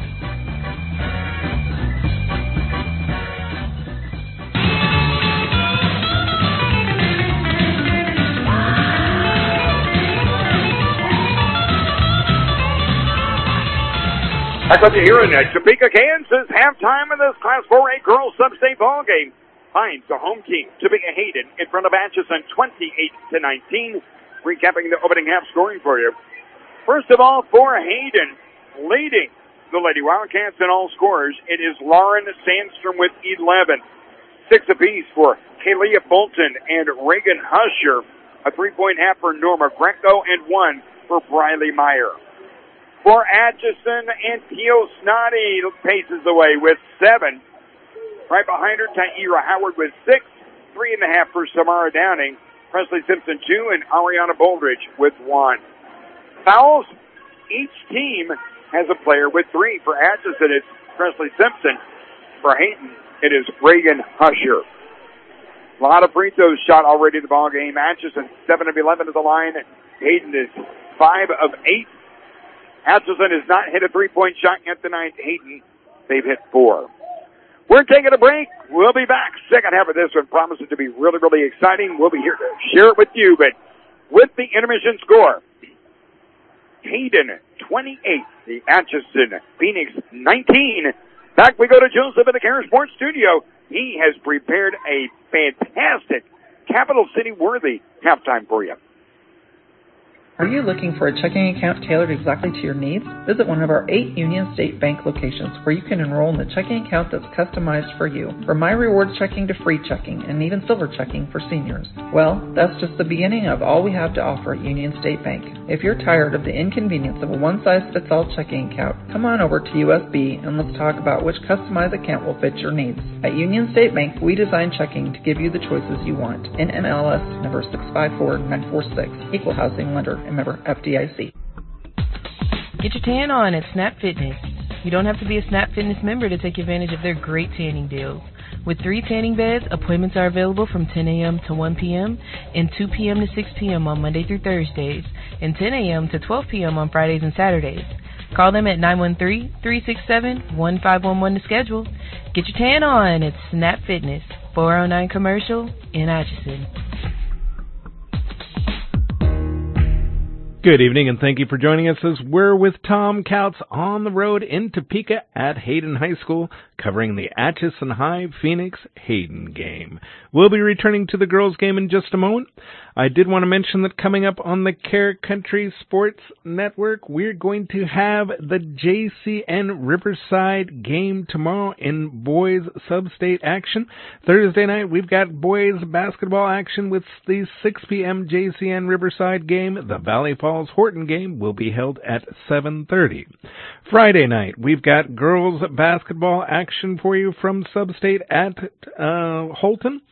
That's what you're hearing at Topeka, Kansas. Halftime of this Class four A girls sub-state ball game finds the home team, Topeka Hayden, in front of Atchison twenty-eight to nineteen. Recapping the opening half scoring for you. First of all, for Hayden, leading the Lady Wildcats in all scores, it is Lauren Sandstrom with eleven. Six apiece for Kalia Bolton and Reagan Husher. A three-point half for Norma Greco and one for Briley Meyer. For Atchison, Antio Snoddy paces away with seven. Right behind her, Tyira Howard with six. Three and a half for Samara Downing. Presley Simpson, two, and Ariana Boldridge with one. Fouls, each team has a player with three. For Atchison, it's Presley Simpson. For Hayden, it is Reagan Husher. A lot of free throws shot already in the ball game. Atchison, seven of eleven to the line. Hayden is five of eight. Atchison has not hit a three-point shot yet tonight. Hayden, they've hit four. We're taking a break. We'll be back. Second half of this one promises to be really, really exciting. We'll be here to share it with you, but with the intermission score, Hayden twenty-eight, the Atchison Phoenix nineteen. Back we go to Joseph in the Care Sports Studio. He has prepared a fantastic Capital City-worthy halftime for you. Are you looking for a checking account tailored exactly to your needs? Visit one of our eight Union State Bank locations where you can enroll in the checking account that's customized for you. From My Rewards checking to free checking and even silver checking for seniors. Well, that's just the beginning of all we have to offer at Union State Bank. If you're tired of the inconvenience of a one-size-fits-all checking account, come on over to U S B and let's talk about which customized account will fit your needs. At Union State Bank, we design checking to give you the choices you want. N M L S number six five four nine four six, Equal Housing Lender. And member F D I C. Get your tan on at Snap Fitness. You don't have to be a Snap Fitness member to take advantage of their great tanning deals. With three tanning beds, appointments are available from ten a.m. to one p.m. and two p.m. to six p.m. on Monday through Thursdays, and ten a.m. to twelve p.m. on Fridays and Saturdays. Call them at nine one three, three six seven, one five one one to schedule. Get your tan on at Snap Fitness, four oh nine Commercial in Atchison. Good evening, and thank you for joining us as we're with Tom Couts on the road in Topeka at Hayden High School, covering the Atchison High Phoenix Hayden game. We'll be returning to the girls' game in just a moment. I did want to mention that coming up on the Care Country Sports Network, we're going to have the J C N Riverside game tomorrow in boys sub-state action. Thursday night, we've got boys basketball action with the six p.m. J C N Riverside game. The Valley Falls Horton game will be held at seven thirty. Friday night, we've got girls basketball action for you from sub-state at uh, Holton.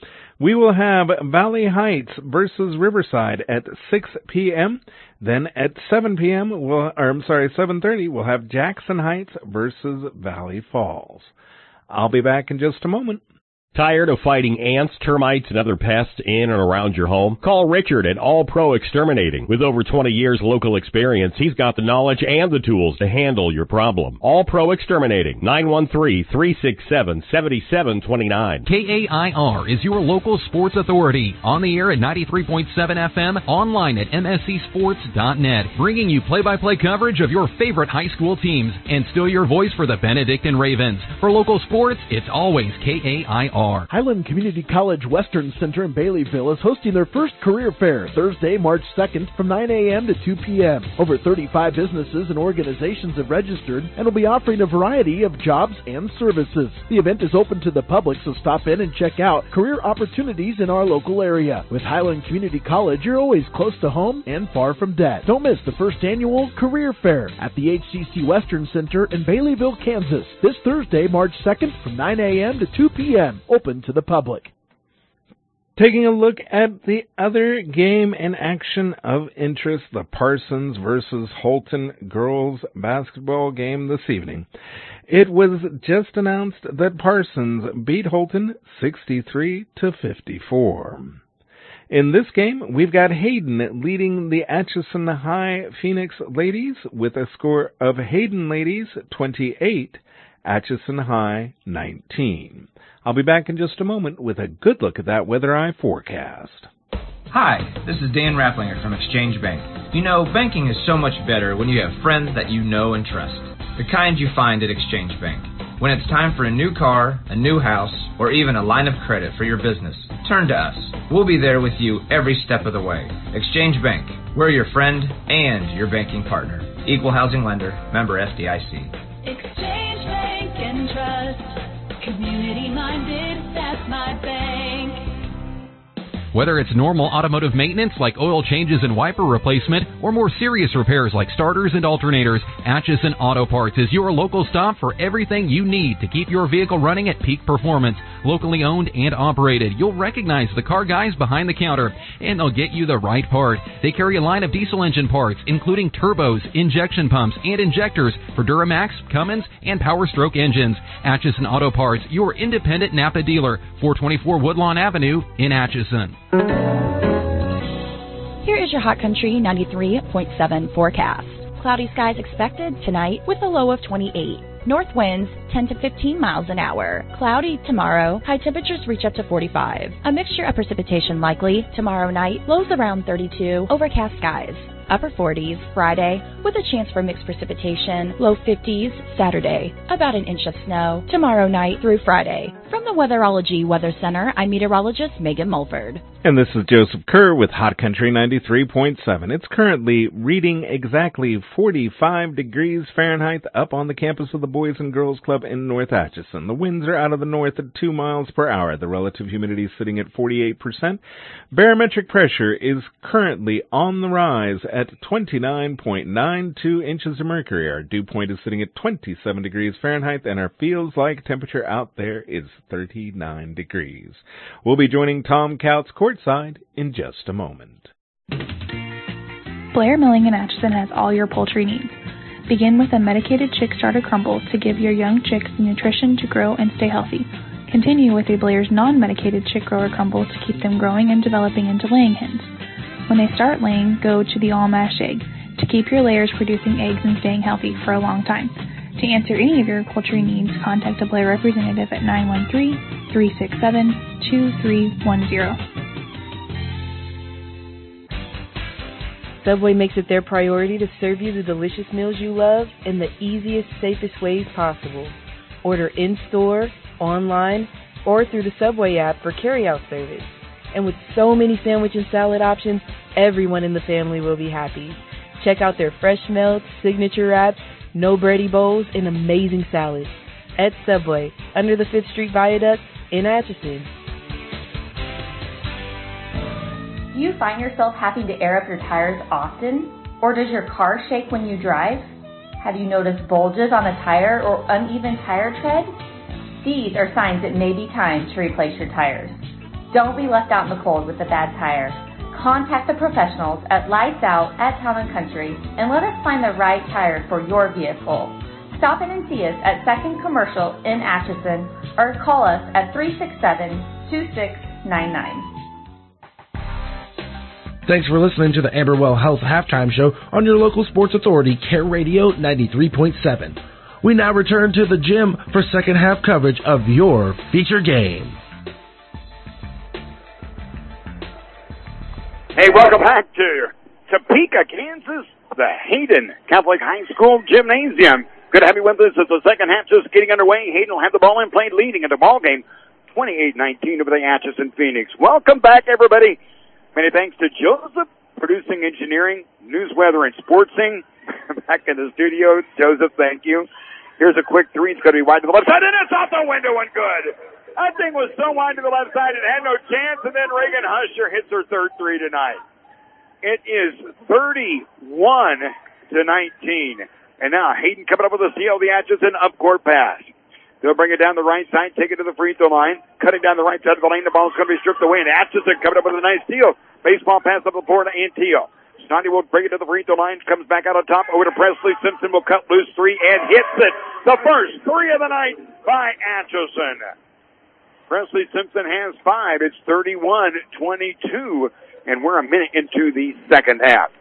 We will have Valley Heights versus Riverside at six p.m. Then at seven p.m., we'll, or I'm sorry, seven thirty, we'll have Jackson Heights versus Valley Falls. I'll be back in just a moment. Tired of fighting ants, termites, and other pests in and around your home? Call Richard at All Pro Exterminating. With over twenty years local experience, he's got the knowledge and the tools to handle your problem. All Pro Exterminating, nine one three, three six seven, seven seven two nine. K A I R is your local sports authority. On the air at ninety-three point seven F M, online at M S C sports dot net, bringing you play-by-play coverage of your favorite high school teams and still your voice for the Benedictine Ravens. For local sports, it's always K A I R. Highland Community College Western Center in Baileyville is hosting their first career fair Thursday, March second from nine a.m. to two p.m. Over thirty-five businesses and organizations have registered and will be offering a variety of jobs and services. The event is open to the public, so stop in and check out career opportunities in our local area. With Highland Community College, you're always close to home and far from debt. Don't miss the first annual career fair at the H C C Western Center in Baileyville, Kansas, this Thursday, March second from nine a.m. to two p.m. Open to the public. Taking a look at the other game and action of interest, the Parsons versus Holton girls basketball game this evening. It was just announced that Parsons beat Holton sixty-three to fifty-four. In this game, we've got Hayden leading the Atchison High Phoenix ladies with a score of Hayden ladies twenty-eight, Atchison High nineteen. I'll be back in just a moment with a good look at that Weather Eye forecast. Hi, this is Dan Rapplinger from Exchange Bank. You know, banking is so much better when you have friends that you know and trust. The kind you find at Exchange Bank. When it's time for a new car, a new house, or even a line of credit for your business, turn to us. We'll be there with you every step of the way. Exchange Bank. We're your friend and your banking partner. Equal housing lender. Member F D I C. Exchange Bank and Trust. Community minded, that's my bank. Whether it's normal automotive maintenance like oil changes and wiper replacement, or more serious repairs like starters and alternators, Atchison Auto Parts is your local stop for everything you need to keep your vehicle running at peak performance. Locally owned and operated, you'll recognize the car guys behind the counter, and they'll get you the right part. They carry a line of diesel engine parts, including turbos, injection pumps, and injectors for Duramax, Cummins, and Power Stroke engines. Atchison Auto Parts, your independent Napa dealer, four twenty-four Woodlawn Avenue in Atchison. Here is your Hot Country ninety-three point seven forecast. Cloudy skies expected tonight with a low of twenty-eight. North winds ten to fifteen miles an hour. Cloudy tomorrow. High temperatures reach up to forty-five. A mixture of precipitation likely tomorrow night. Lows around thirty-two. Overcast skies. Upper forties Friday with a chance for mixed precipitation. Low fifties Saturday. About an inch of snow tomorrow night through Friday. From the Weatherology Weather Center, I'm meteorologist Megan Mulford. And this is Joseph Kerr with Hot Country ninety-three point seven. It's currently reading exactly forty-five degrees Fahrenheit up on the campus of the Boys and Girls Club in North Atchison. The winds are out of the north at two miles per hour. The relative humidity is sitting at forty-eight percent. Barometric pressure is currently on the rise at twenty-nine point nine two inches of mercury. Our dew point is sitting at twenty-seven degrees Fahrenheit, and our feels like temperature out there is thirty-nine degrees. We'll be joining Tom Couts courtside in just a moment. Blair Milling in Atchison has all your poultry needs. Begin with a medicated chick starter crumble to give your young chicks the nutrition to grow and stay healthy. Continue with a Blair's non-medicated chick grower crumble to keep them growing and developing into laying hens. When they start laying, go to the all-mash egg to keep your layers producing eggs and staying healthy for a long time. To answer any of your poultry needs, contact a Blair representative at nine one three, three six seven, two three one zero. Subway makes it their priority to serve you the delicious meals you love in the easiest, safest ways possible. Order in-store, online, or through the Subway app for carry-out service. And with so many sandwich and salad options, everyone in the family will be happy. Check out their fresh melts, signature wraps, no bready bowls, and amazing salads. At Subway, under the fifth Street Viaduct in Atchison. Do you find yourself having to air up your tires often? Or does your car shake when you drive? Have you noticed bulges on a tire or uneven tire tread? These are signs it may be time to replace your tires. Don't be left out in the cold with a bad tire. Contact the professionals at Lights Out at Town and Country and let us find the right tire for your vehicle. Stop in and see us at Second Commercial in Atchison or call us at three six seven, two six nine nine. Thanks for listening to the Amberwell Health Halftime Show on your local sports authority, Care Radio ninety-three point seven. We now return to the gym for second half coverage of your feature game. Hey, welcome back to Topeka, Kansas, the Hayden Catholic High School Gymnasium. Good to have you with us as the second half just getting underway. Hayden will have the ball in play, leading in the ball game twenty-eight nineteen over the Atchison Phoenix. Welcome back, everybody. Many thanks to Joseph, producing engineering, news, weather, and sportsing. Back in the studio, Joseph, thank you. Here's a quick three. It's going to be wide to the left side, and it's off the window and good. That thing was so wide to the left side, it had no chance, and then Reagan Husher hits her third three tonight. It is thirty-one to nineteen. And now Hayden coming up with a steal, the Atchison up-court pass. They'll bring it down the right side, take it to the free throw line, cutting down the right side of the lane. The ball's going to be stripped away, and Atchison coming up with a nice steal. Baseball pass up the floor to Antio. Snoddy will bring it to the free throw line, comes back out on top, over to Presley. Simpson will cut loose three and hits it. The first three of the night by Atchison. Presley Simpson has five. It's thirty-one twenty-two, and we're a minute into the second half.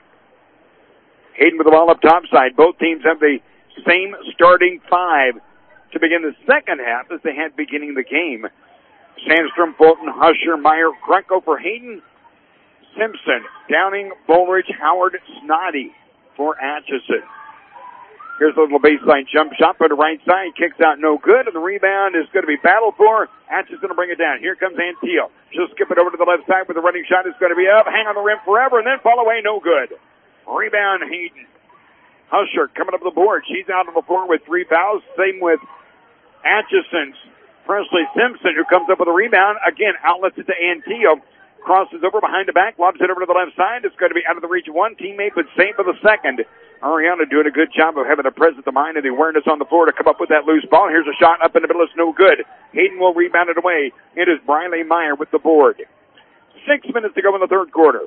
Hayden with the ball up top side. Both teams have the same starting five to begin the second half as they had beginning the game. Sandstrom, Fulton, Husher, Meyer, Greco for Hayden. Simpson, Downing, Bullridge, Howard, Snoddy for Atchison. Here's a little baseline jump shot for the right side. Kicks out no good, and the rebound is going to be battled for. Atchison to bring it down. Here comes Antio. She'll skip it over to the left side with the running shot. It's going to be up, hang on the rim forever, and then fall away, no good. Rebound, Hayden. Husher coming up the board. She's out on the floor with three fouls. Same with Atchison's Presley Simpson, who comes up with a rebound. Again, outlets it to Antio. Crosses over behind the back, lobs it over to the left side. It's going to be out of the reach of one teammate, but same for the second. Ariana doing a good job of having the presence of mind and the awareness on the floor to come up with that loose ball. Here's a shot up in the middle. It's no good. Hayden will rebound it away. It is Briley Meyer with the board. Six minutes to go in the third quarter.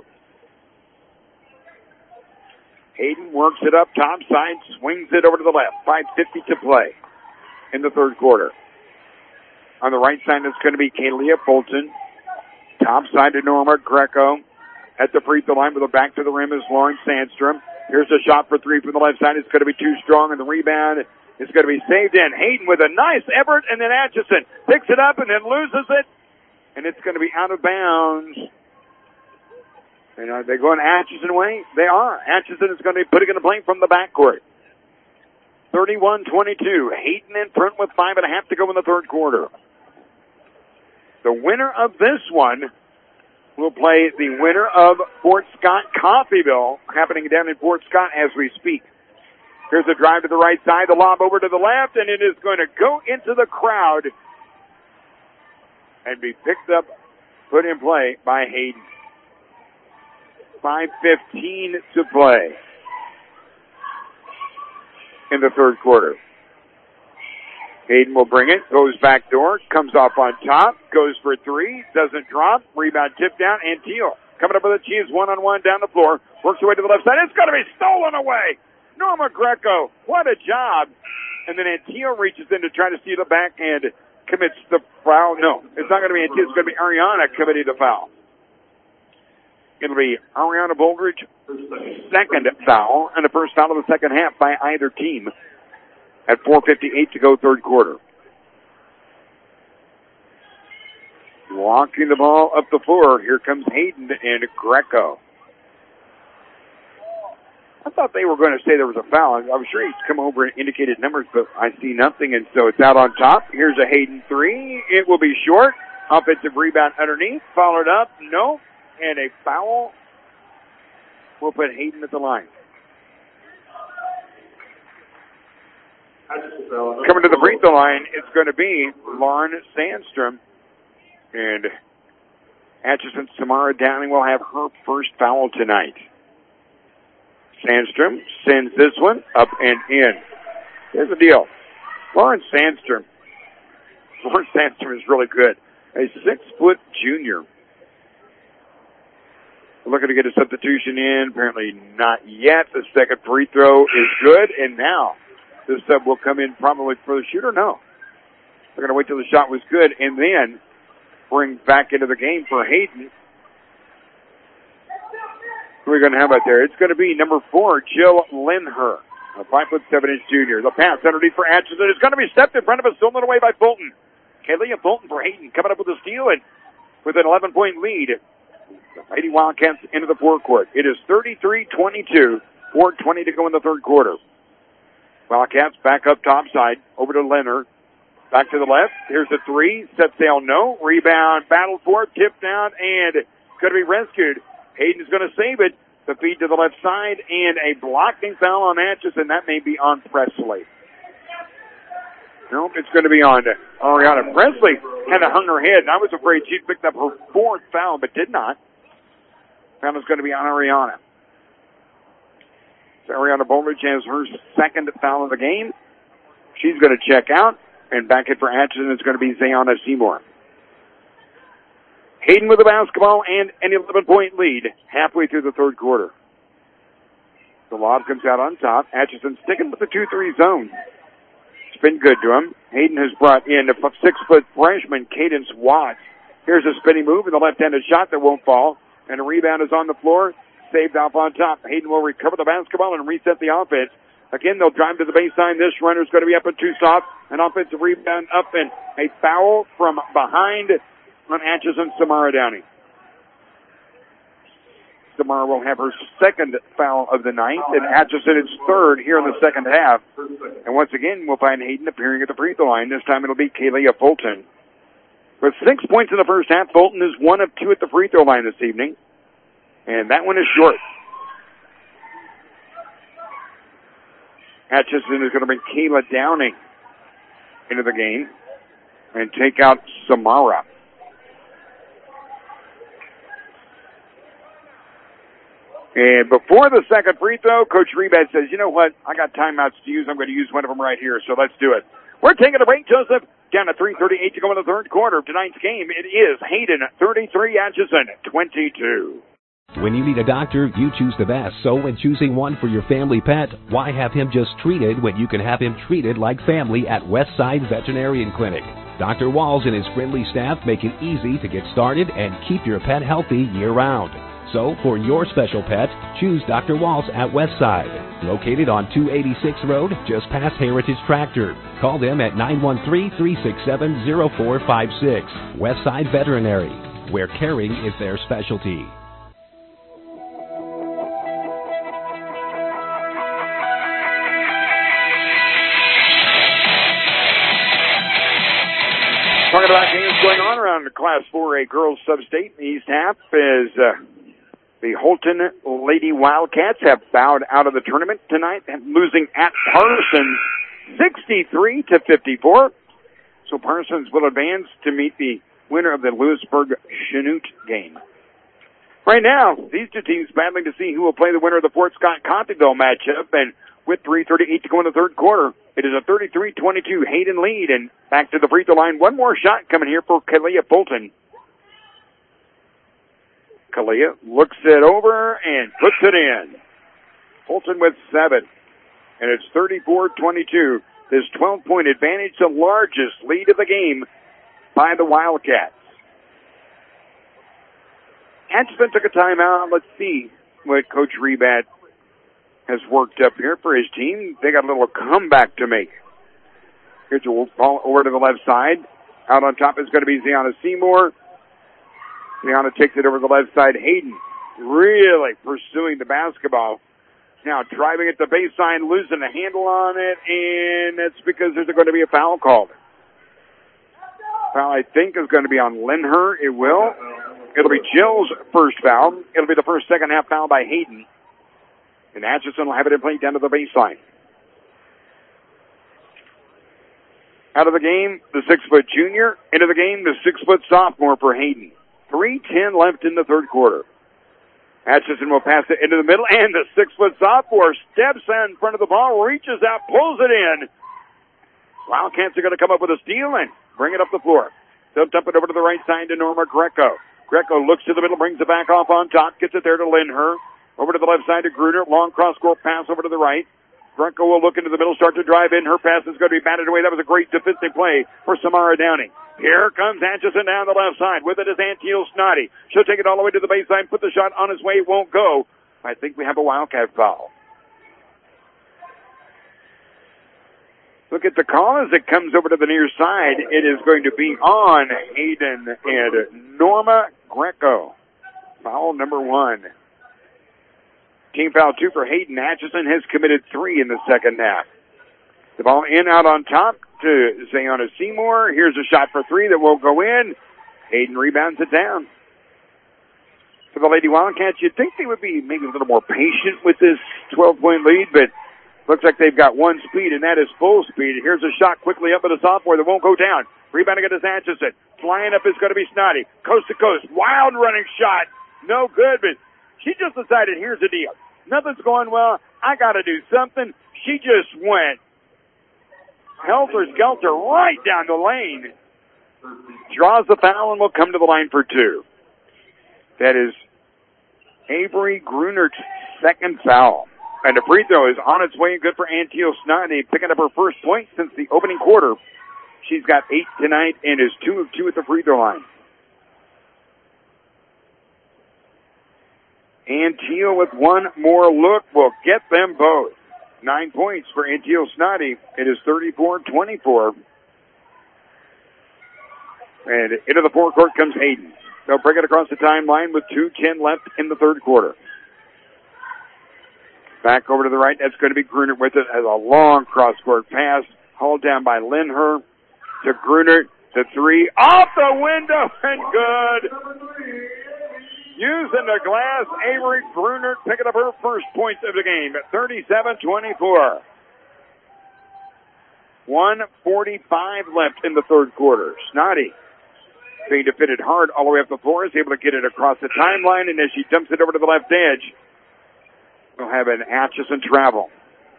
Hayden works it up top side, swings it over to the left. five fifty to play in the third quarter. On the right side, it's going to be Kalia Fulton. Top side to Norma Greco. At the free throw line with a back to the rim is Lauren Sandstrom. Here's a shot for three from the left side. It's going to be too strong, and the rebound is going to be saved in. Hayden with a nice effort, and then Atchison picks it up and then loses it. And it's going to be out of bounds. And are they going Atchison way? They are. Atchison is going to be putting it in play from the backcourt. thirty-one twenty-two. Hayden in front with five and a half to go in the third quarter. The winner of this one will play the winner of Fort Scott Coffeyville, happening down in Fort Scott as we speak. Here's a drive to the right side, the lob over to the left, and it is going to go into the crowd and be picked up, put in play by Hayden. five fifteen to play in the third quarter. Hayden will bring it, goes back door, comes off on top, goes for three, doesn't drop, rebound tip down, and Teal coming up with it. She is one-on-one down the floor, works her way to the left side. It's going to be stolen away. Norma Greco, what a job. And then Antio reaches in to try to steal it back and commits the foul. No, it's not going to be Antio, it's going to be Ariana committing the foul. It'll be Ariana Bullridge, second foul, and the first foul of the second half by either team at four fifty-eight to go third quarter. Walking the ball up the floor, here comes Hayden and Greco. I thought they were going to say there was a foul. I was sure he'd come over and indicated numbers, but I see nothing, and so it's out on top. Here's a Hayden three. It will be short. Offensive rebound underneath. Followed up. No. And a foul will put Hayden at the line. Coming to the free throw line, it's going to be Lauren Sandstrom. And Atchison Samara Downing will have her first foul tonight. Sandstrom sends this one up and in. Here's the deal. Lauren Sandstrom. Lauren Sandstrom is really good. a six-foot junior. Looking to get a substitution in. Apparently not yet. The second free throw is good. And now the sub will come in probably for the shooter. No. They're going to wait till the shot was good and then bring back into the game for Hayden. Who are we going to have out there? It's going to be number four, Jill Linher, a five foot seven inch junior. The pass underneath for Atchison is going to be stepped in front of us, stolen away by Fulton. Kalia Fulton for Hayden coming up with a steal and with an eleven point lead. The Lady Wildcats into the forecourt. It is thirty-three twenty-two, four twenty to go in the third quarter. Wildcats back up topside, over to Leonard. Back to the left. Here's the three. Set sail, no. Rebound, battled for, tipped down, and going to be rescued. Hayden's going to save it. The feed to the left side, and a blocking foul on Atchison. That may be on Presley. Nope, it's going to be on Ariana. Presley kind of hung her head, and I was afraid she'd picked up her fourth foul, but did not. Foul is going to be on Ariana. So Ariana Bowledge has her second foul of the game. She's going to check out, and back in for Atchison is going to be Zayana Seymour. Hayden with the basketball and an eleven point lead halfway through the third quarter. The lob comes out on top. Atchison sticking with the two three zone. It's been good to him. Hayden has brought in a six-foot freshman, Cadence Watts. Here's a spinning move and the left-handed shot that won't fall. And a rebound is on the floor. Saved off on top. Hayden will recover the basketball and reset the offense. Again, they'll drive to the baseline. This runner's going to be up at two soft. An offensive rebound up and a foul from behind on Atchison, Samara Downey. Samara will have her second foul of the night, and Atchison is third here in the second half. And once again, we'll find Hayden appearing at the free throw line. This time it'll be Kalia Fulton. With six points in the first half, Fulton is one of two at the free throw line this evening. And that one is short. Atchison is going to bring Kayla Downing into the game and take out Samara. And before the second free throw, Coach Rebad says, you know what, I got timeouts to use. I'm going to use one of them right here, so let's do it. We're taking a break, Joseph. Down to three thirty-eight to go in the third quarter of tonight's game. It is Hayden thirty-three, Atchison twenty-two. When you need a doctor, you choose the best. So when choosing one for your family pet, why have him just treated when you can have him treated like family at Westside Veterinarian Clinic? Doctor Walls and his friendly staff make it easy to get started and keep your pet healthy year-round. So for your special pet, choose Doctor Walls at Westside. Located on two eighty-six Road, just past Heritage Tractor. Call them at nine one three, three six seven, zero four five six. Westside Veterinary, where caring is their specialty. Talking about games going on around the Class four A girls sub-state in the East half is uh, the Holton Lady Wildcats have bowed out of the tournament tonight, losing at Parsons sixty-three to fifty-four. So Parsons will advance to meet the winner of the Lewisburg-Chanute game. Right now, these two teams battling to see who will play the winner of the Fort Scott-Coffeyville matchup, and with three thirty-eight to go in the third quarter, it is a thirty-three twenty-two Hayden lead, and back to the free throw line. One more shot coming here for Kalia Fulton. Kalia looks it over and puts it in. Fulton with seven, and it's thirty-four twenty-two. This twelve-point advantage, the largest lead of the game by the Wildcats. Atchison took a timeout. Let's see what Coach Rebat has worked up here for his team. They got a little comeback to make. Here's a ball over to the left side. Out on top is going to be Ziana Seymour. Ziana takes it over the left side. Hayden really pursuing the basketball. Now driving at the baseline, losing the handle on it, and that's because there's going to be a foul called. Foul, I think, is going to be on Linher. It will. It'll be Jill's first foul. It'll be the first second half foul by Hayden. And Atchison will have it in play down to the baseline. Out of the game, the six-foot junior. Into the game, the six-foot sophomore for Hayden. three ten left in the third quarter. Atchison will pass it into the middle, and the six-foot sophomore steps in front of the ball, reaches out, pulls it in. Wildcats are going to come up with a steal and bring it up the floor. They'll dump it over to the right side to Norma Greco. Greco looks to the middle, brings it back off on top, gets it there to Lindher. Over to the left side to Gruner. Long cross-court pass over to the right. Greco will look into the middle, start to drive in. Her pass is going to be batted away. That was a great defensive play for Samara Downing. Here comes Atchison down the left side. With it is Antiel Snoddy. She'll take it all the way to the baseline, put the shot on his way. It won't go. I think we have a Wildcat foul. Look at the call as it comes over to the near side. It is going to be on Hayden and Norma Greco. Foul number one. Team foul two for Hayden. Atchison has committed three in the second half. The ball in out on top to Zayana Seymour. Here's a shot for three that will go in. Hayden rebounds it down. For the Lady Wildcats, you'd think they would be maybe a little more patient with this twelve-point lead, but looks like they've got one speed, and that is full speed. Here's a shot quickly up at the sophomore that won't go down. Rebounding it is Atchison. Flying up is going to be Snoddy. Coast to coast. Wild running shot. No good, but she just decided, here's the deal. Nothing's going well. I got to do something. She just went helter-skelter right down the lane. Draws the foul and will come to the line for two. That is Avery Gruner's second foul. And the free throw is on its way and good for Antiel Snoddy, picking up her first point since the opening quarter. She's got eight tonight and is two of two at the free throw line. Antiel with one more look will get them both. Nine points for Antiel Snoddy. It is thirty-four twenty-four. And into the forecourt comes Hayden. They'll bring it across the timeline with two ten left in the third quarter. Back over to the right. That's going to be Gruner with it as a long cross-court pass. Hauled down by Lindher to Gruner. The three off the window and good. Using the glass, Avery Gruner picking up her first points of the game at thirty-seven twenty-four. one forty-five left in the third quarter. Snoddy being defended hard all the way up the floor is able to get it across the timeline, and as she dumps it over to the left edge, we'll have an Atchison travel.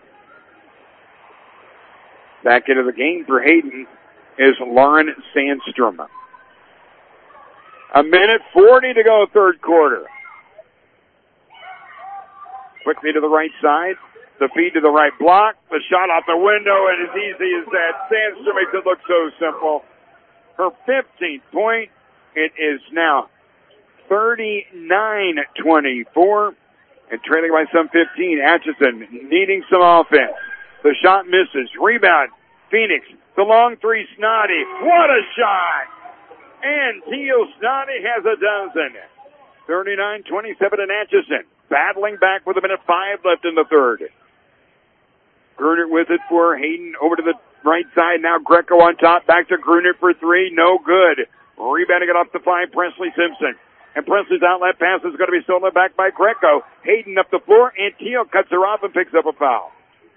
Back into the game for Hayden is Lauren Sandstrom. A minute forty to go, third quarter. Quickly to the right side. The feed to the right block. The shot out the window, and as easy as that. Sandstrom makes it look so simple. Her fifteenth point. It is now thirty-nine twenty-four. And trailing by some fifteen. Atchison needing some offense. The shot misses. Rebound. Phoenix. The long three, Snoddy. What a shot! And Teal Snoddy has a dozen. thirty-nine twenty-seven in Atchison. Battling back with a minute five left in the third. Gruner with it for Hayden over to the right side. Now Greco on top. Back to Gruner for three. No good. Rebounding it off the five, Presley Simpson. And Presley's outlet pass is going to be stolen back by Greco. Hayden up the floor, and Teal cuts her off and picks up a foul.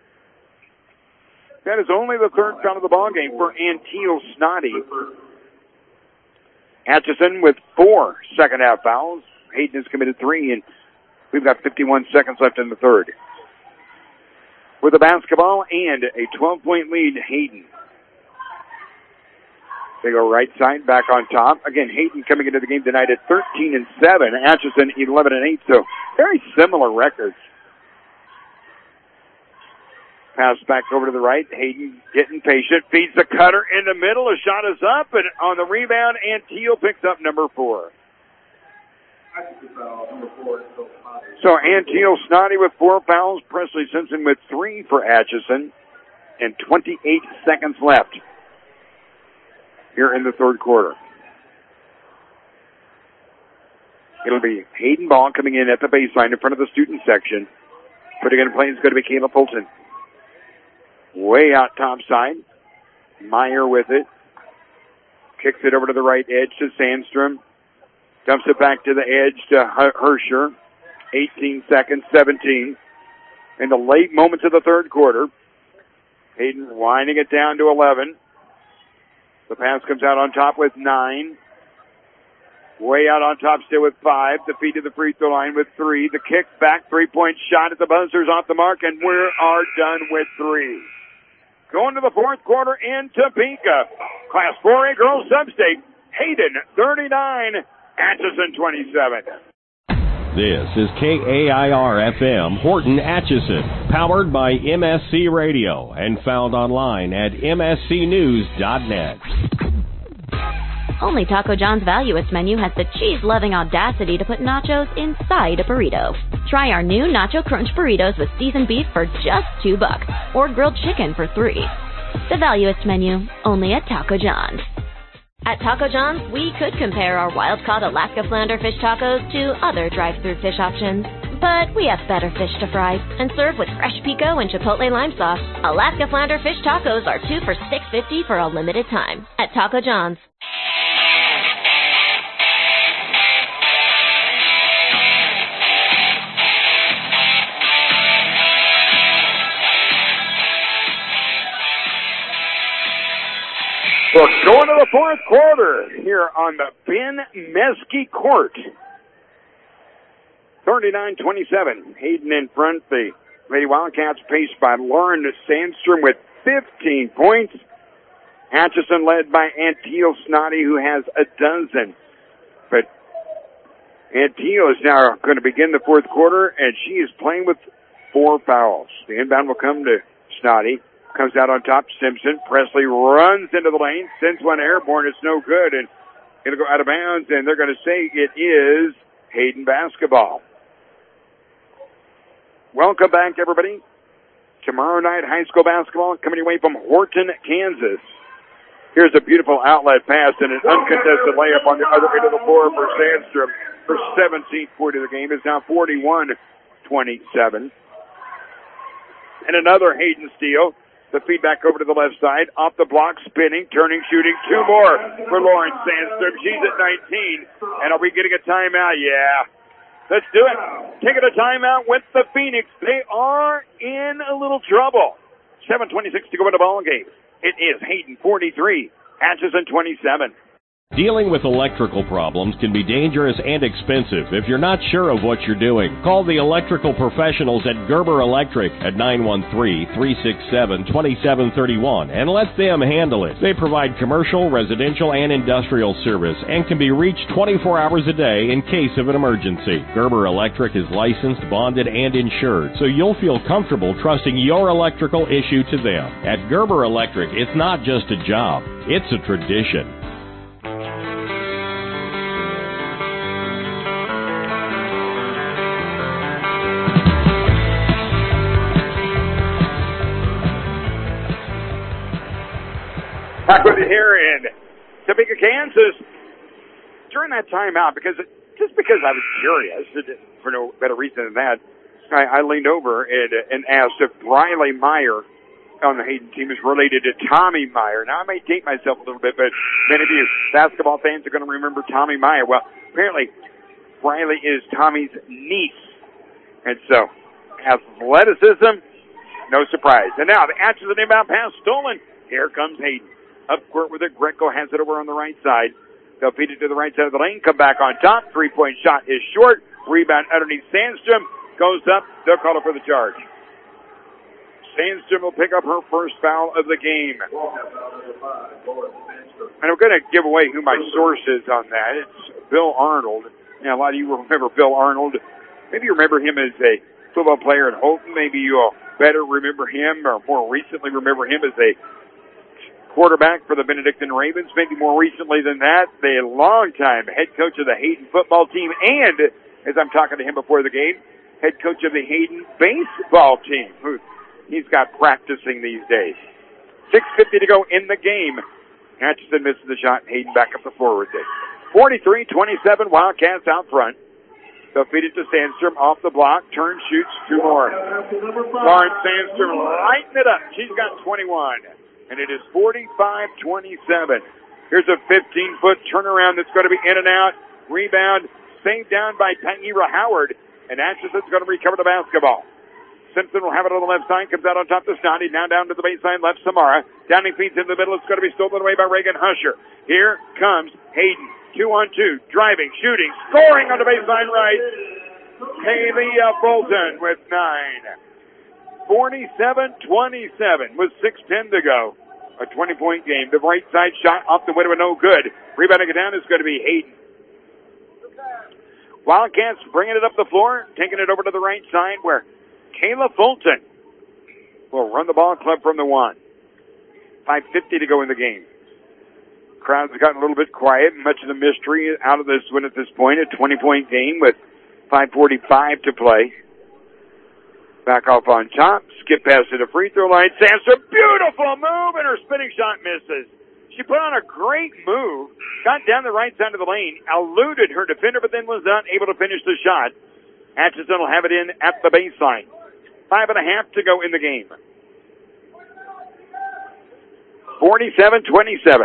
That is only the third foul of the ballgame for Antiel Snoddy. Atchison with four second half fouls. Hayden has committed three, and we've got fifty-one seconds left in the third. With the basketball and a twelve-point lead, Hayden. They go right side, back on top. Again, Hayden coming into the game tonight at thirteen and seven. Atchison eleven and eight, so very similar records. Pass back over to the right. Hayden getting patient. Feeds the cutter in the middle. A shot is up, and on the rebound, Antiel picks up number four. So Antiel Snoddy with four fouls. Presley Simpson with three for Atchison. And twenty-eight seconds left here in the third quarter. It'll be Hayden ball coming in at the baseline in front of the student section. Putting in play is going to be Kayla Fulton. Way out top side. Meyer with it. Kicks it over to the right edge to Sandstrom. Dumps it back to the edge to Hersher. eighteen seconds, seventeen. In the late moments of the third quarter. Hayden winding it down to eleven. The pass comes out on top with nine. Way out on top still with five. The feed to the free throw line with three. The kick back, three-point shot at the buzzer's off the mark, and we are done with three. Going to the fourth quarter in Topeka. Class four A girls sub-state. Hayden thirty-nine, Atchison twenty-seven. This is K A I R F M, Horton, Atchison, powered by M S C Radio and found online at M S C news dot net. Only Taco John's Value It's menu has the cheese-loving audacity to put nachos inside a burrito. Try our new Nacho Crunch burritos with seasoned beef for just two bucks, or grilled chicken for three. The Value It's menu, only at Taco John's. At Taco John's, we could compare our wild-caught Alaska Flounder fish tacos to other drive-thru fish options. But we have better fish to fry and serve with fresh pico and chipotle lime sauce. Alaska Flounder fish tacos are two for six fifty for a limited time at Taco John's. We're going to the fourth quarter here on the Ben Meskey Court. thirty-nine twenty-seven. Hayden in front. The Lady Wildcats paced by Lauren Sandstrom with fifteen points. Atchison led by Anteel Snoddy, who has a dozen. But Anteel is now going to begin the fourth quarter, and she is playing with four fouls. The inbound will come to Snoddy. Comes out on top, Simpson. Presley runs into the lane, sends one airborne. It's no good, and it'll go out of bounds, and they're going to say it is Hayden basketball. Welcome back, everybody. Tomorrow night, high school basketball coming your way from Horton, Kansas. Here's a beautiful outlet pass and an uncontested layup on the other end of the floor for Sandstrom. Her seventeenth point of the game is now forty-one twenty-seven. And another Hayden steal. The feedback over to the left side. Off the block, spinning, turning, shooting. Two more for Lauren Sandstrom. She's at nineteen. And are we getting a timeout? Yeah. Let's do it. Taking a timeout with the Phoenix. They are in a little trouble. seven twenty-six to go in the ball game. It is Hayden forty-three, Atchison twenty-seven. Dealing with electrical problems can be dangerous and expensive if you're not sure of what you're doing. Call the electrical professionals at Gerber Electric at nine one three, three six seven, two seven three one and let them handle it. They provide commercial, residential, and industrial service and can be reached twenty-four hours a day in case of an emergency. Gerber Electric is licensed, bonded, and insured, so you'll feel comfortable trusting your electrical issue to them. At Gerber Electric, it's not just a job, it's a tradition. Back with you here in Topeka, Kansas. During that timeout, because it, just because I was curious, for no better reason than that, I, I leaned over and, and asked if Briley Meyer on the Hayden team is related to Tommy Meyer. Now, I may date myself a little bit, but many of you basketball fans are going to remember Tommy Meyer. Well, apparently, Briley is Tommy's niece. And so, athleticism, no surprise. And now, the Atchison inbound pass stolen. Here comes Hayden. Up court with it. Greco has it over on the right side. They'll feed it to the right side of the lane. Come back on top. Three-point shot is short. Rebound underneath Sandstrom. Goes up. They'll call it for the charge. Sandstrom will pick up her first foul of the game. And I'm going to give away who my source is on that. It's Bill Arnold. Now, a lot of you will remember Bill Arnold. Maybe you remember him as a football player at Holton. Maybe you'll better remember him, or more recently remember him as a quarterback for the Benedictine Ravens. Maybe more recently than that, the longtime head coach of the Hayden football team, and, as I'm talking to him before the game, head coach of the Hayden baseball team. He's got practicing these days. six fifty to go in the game. Atchison misses the shot. Hayden back up the forward day. forty-three twenty-seven, Wildcats out front. They'll feed it to Sandstrom off the block. Turn, shoots, two more. Lauren Sandstrom lighting it up. She's got twenty-one. And it is forty-five twenty-seven. Here's a fifteen-foot turnaround that's going to be in and out. Rebound saved down by Taira Howard. And Atchison's going to recover the basketball. Simpson will have it on the left side. Comes out on top to Snoddy. Now down to the baseline left, Samara. Downing feeds in the middle. It's going to be stolen away by Reagan Husher. Here comes Hayden. Two on two. Driving, shooting, scoring on the baseline right. Talia Bolton with nine. forty-seven twenty-seven with six ten to go. a twenty-point game. The right side shot off the window, no good. Rebounding it down is going to be Hayden. Wildcats bringing it up the floor, taking it over to the right side where Kayla Fulton will run the ball club from the one. five fifty to go in the game. Crowd's gotten a little bit quiet. Much of the mystery out of this one at this point. A twenty-point game with five forty-five to play. Back off on top. Skip past to the free throw line. Sandstrom, beautiful move, and her spinning shot misses. She put on a great move, got down the right side of the lane, eluded her defender, but then was not able to finish the shot. Atchison will have it in at the baseline. Five and a half to go in the game. forty-seven twenty-seven.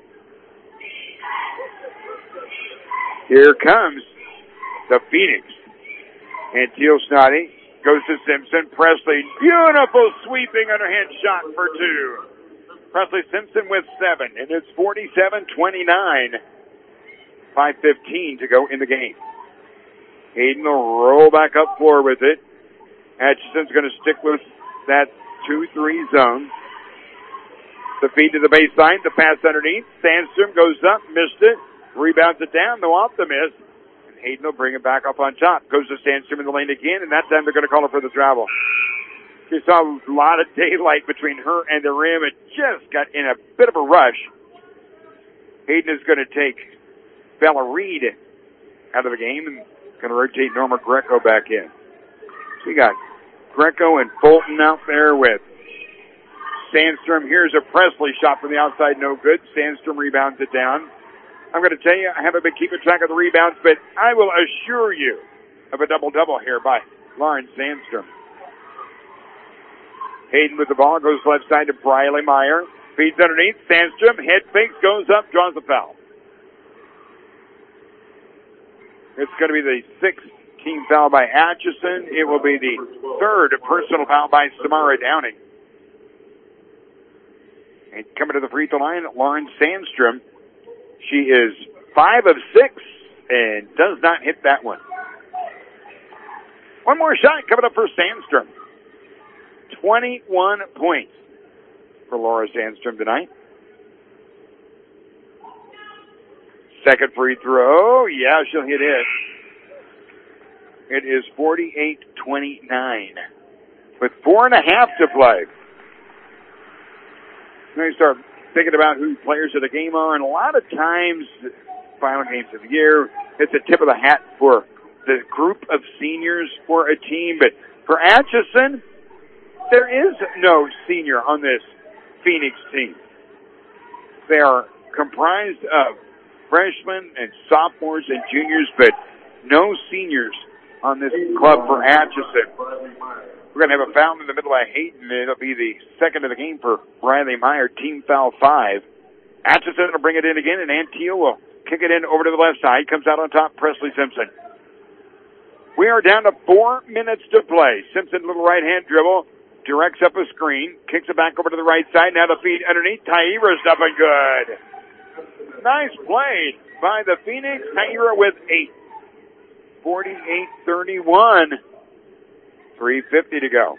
Here comes the Phoenix. And Teal Snoddy goes to Simpson. Presley, beautiful sweeping underhand shot for two. Presley Simpson with seven, and it's forty-seven twenty-nine. five fifteen to go in the game. Hayden will roll back up floor with it. Atchison's going to stick with that two three zone. The feed to the baseline, the pass underneath. Sandstrom goes up, missed it. Rebounds it down, no off the miss. And Hayden will bring it back up on top. Goes to Sandstrom in the lane again, and that time they're going to call it for the travel. She saw a lot of daylight between her and the rim. It just got in a bit of a rush. Hayden is going to take Bella Reed out of the game and going to rotate Norma Greco back in. So you got Greco and Fulton out there with Sandstrom. Here's a Presley shot from the outside, no good. Sandstrom rebounds it down. I'm going to tell you, I haven't been keeping track of the rebounds, but I will assure you of a double-double here by Lauren Sandstrom. Hayden with the ball, goes left side to Briley Meyer. Feeds underneath, Sandstrom, head fakes, goes up, draws the foul. It's going to be the sixth team foul by Atchison. It will be the third personal foul by Samara Downing. And coming to the free throw line, Lauren Sandstrom. She is five of six and does not hit that one. One more shot coming up for Sandstrom. twenty-one points for Laura Sandstrom tonight. Second free throw. Yeah, she'll hit it. It is forty-eight twenty-nine with four and a half to play. Now you start thinking about who players of the game are, and a lot of times, final games of the year, it's a tip of the hat for the group of seniors for a team. But for Atchison, there is no senior on this Phoenix team. They are comprised of freshmen and sophomores and juniors, but no seniors on this club for Atchison. We're going to have a foul in the middle of Hayden. It'll be the second of the game for Riley Meyer, team foul five. Atchison will bring it in again, and Antio will kick it in over to the left side. Comes out on top, Presley Simpson. We are down to four minutes to play. Simpson, little right-hand dribble, directs up a screen, kicks it back over to the right side. Now the feed underneath. Taira's up and good. Nice play by the Phoenix. Taira with eight. forty-eight thirty-one. three fifty to go.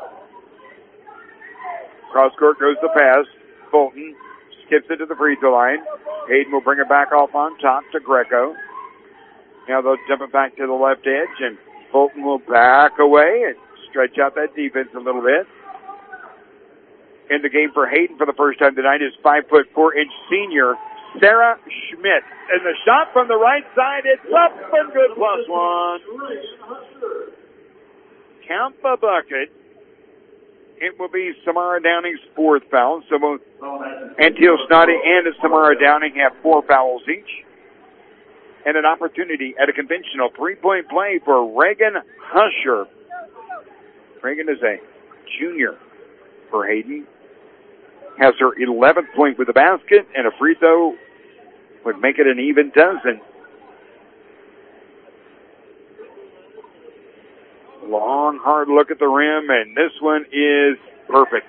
Cross court goes the pass. Fulton skips it to the free throw line. Hayden will bring it back off on top to Greco. Now they'll jump it back to the left edge, and Fulton will back away and stretch out that defense a little bit. In the game for Hayden for the first time tonight is five foot four inch senior Sarah Schmidt. And the shot from the right side, it's up and good, plus one. Count the bucket. It will be Samara Downing's fourth foul. So both Antio Snoddy and Samara Downing have four fouls each. And an opportunity at a conventional three-point play for Reagan Husher. Reagan is a junior for Hayden. Has her eleventh point with the basket, and a free throw would make it an even dozen. Long, hard look at the rim, and this one is perfect.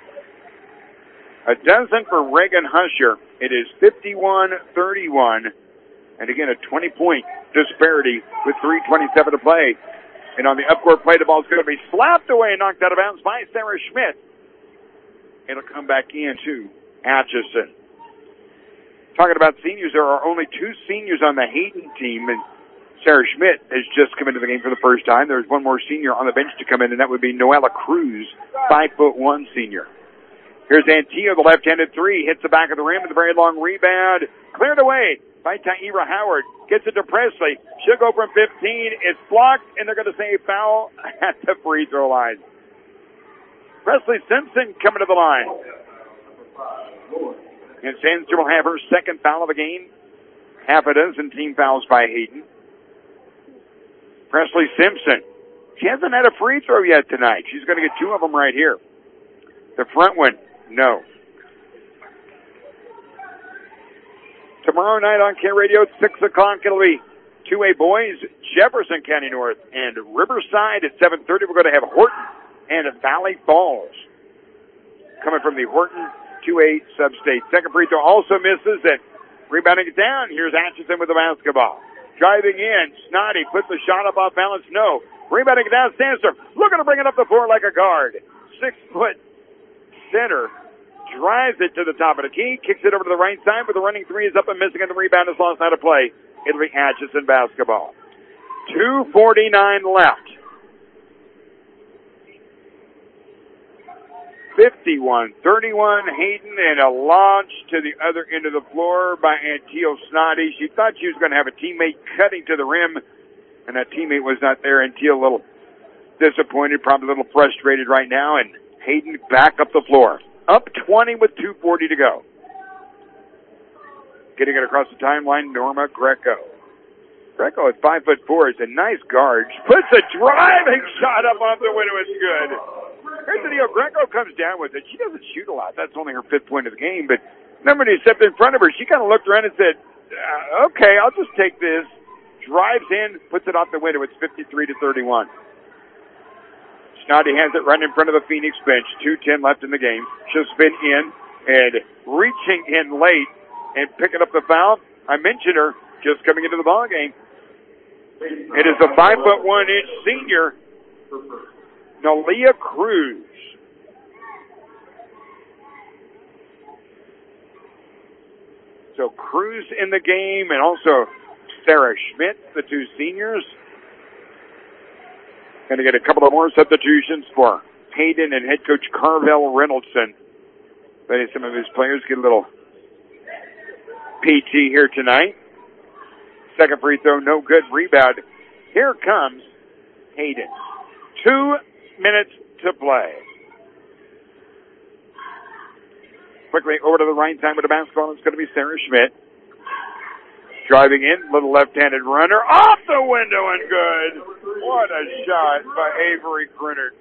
A dozen for Reagan Husher. It is fifty-one thirty-one. And again, a twenty-point disparity with three twenty-seven to play. And on the upcourt play, the ball is going to be slapped away and knocked out of bounds by Sarah Schmidt. It'll come back in to Atchison. Talking about seniors, there are only two seniors on the Hayden team, and Sarah Schmidt has just come into the game for the first time. There's one more senior on the bench to come in, and that would be Noella Cruz, five foot one senior. Here's Antio, the left-handed three, hits the back of the rim with a very long rebound. Cleared away by Taira Howard. Gets it to Presley. She'll go from fifteen. It's blocked, and they're going to say foul at the free throw line. Presley Simpson coming to the line. And Sandster will have her second foul of the game. Half a dozen team fouls by Hayden. Presley Simpson. She hasn't had a free throw yet tonight. She's going to get two of them right here. The front one, no. Tomorrow night on K Radio at six o'clock, it'll be two A boys, Jefferson County North and Riverside. At seven thirty, we're going to have Horton and Valley Falls. Coming from the Horton two A sub-state. Second free throw also misses, and rebounding it down. Here's Atchison with the basketball. Driving in, Snoddy puts the shot up off balance, no. Rebounding it down, Sandstrom looking to bring it up the floor like a guard. Six-foot center drives it to the top of the key, kicks it over to the right side, but the running three is up and missing, and the rebound is lost out of play. It'll be Atchison basketball. two forty-nine left. fifty-one thirty-one, Hayden, and a launch to the other end of the floor by Antio Snoddy. She thought she was going to have a teammate cutting to the rim, and that teammate was not there. Antio a little disappointed, probably a little frustrated right now, and Hayden back up the floor. Up twenty with two forty to go. Getting it across the timeline, Norma Greco. Greco at five foot four is a nice guard. Puts a driving shot up off the window. It's good. Here's the deal. Greco comes down with it. She doesn't shoot a lot. That's only her fifth point of the game. But remember, when he stepped in front of her, she kind of looked around and said, uh, okay, I'll just take this. Drives in, puts it off the window. It's fifty-three to thirty-one. Snoddy has it right in front of the Phoenix bench. two ten left in the game. She'll spin in and reaching in late and picking up the foul. I mentioned her just coming into the ball game. It is a five foot one inch senior, Nalia Cruz. So Cruz in the game, and also Sarah Schmidt, the two seniors. Going to get a couple of more substitutions for Hayden and head coach Carvel Reynoldson. Letting some of his players get a little P T here tonight. Second free throw, no good. Rebound. Here comes Hayden. Two minutes to play. Quickly over to the right side with the basketball. It's going to be Sarah Schmidt. Driving in, little left-handed runner. Off the window and good. What a shot by Avery Grinard.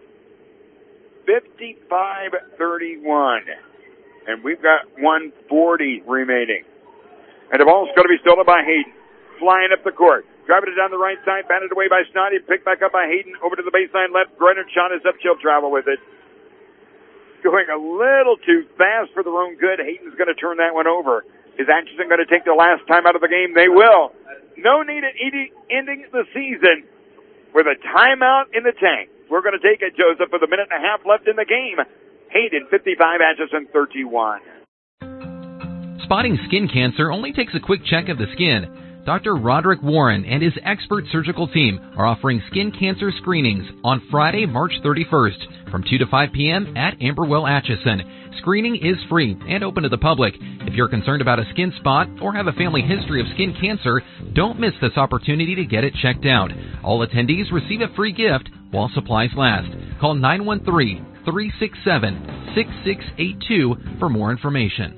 fifty-five thirty-one. And we've got one forty remaining. And the ball's going to be stolen by Hayden. Flying up the court. Driving it down the right side. Batted away by Snoddy. Picked back up by Hayden. Over to the baseline left. Grinard shot is up. She'll travel with it. Going a little too fast for their own good. Hayden's going to turn that one over. Is Atchison going to take their last time out of the game? They will. No need at ending the season with a timeout in the tank. We're going to take it, Joseph, with a minute and a half left in the game. Hayden, fifty-five, Atchison, thirty-one. Spotting skin cancer only takes a quick check of the skin. Doctor Roderick Warren and his expert surgical team are offering skin cancer screenings on Friday, March thirty-first from two to five p.m. at Amberwell Atchison. Screening is free and open to the public. If you're concerned about a skin spot or have a family history of skin cancer, don't miss this opportunity to get it checked out. All attendees receive a free gift while supplies last. Call nine one three, three six seven, six six eight two for more information.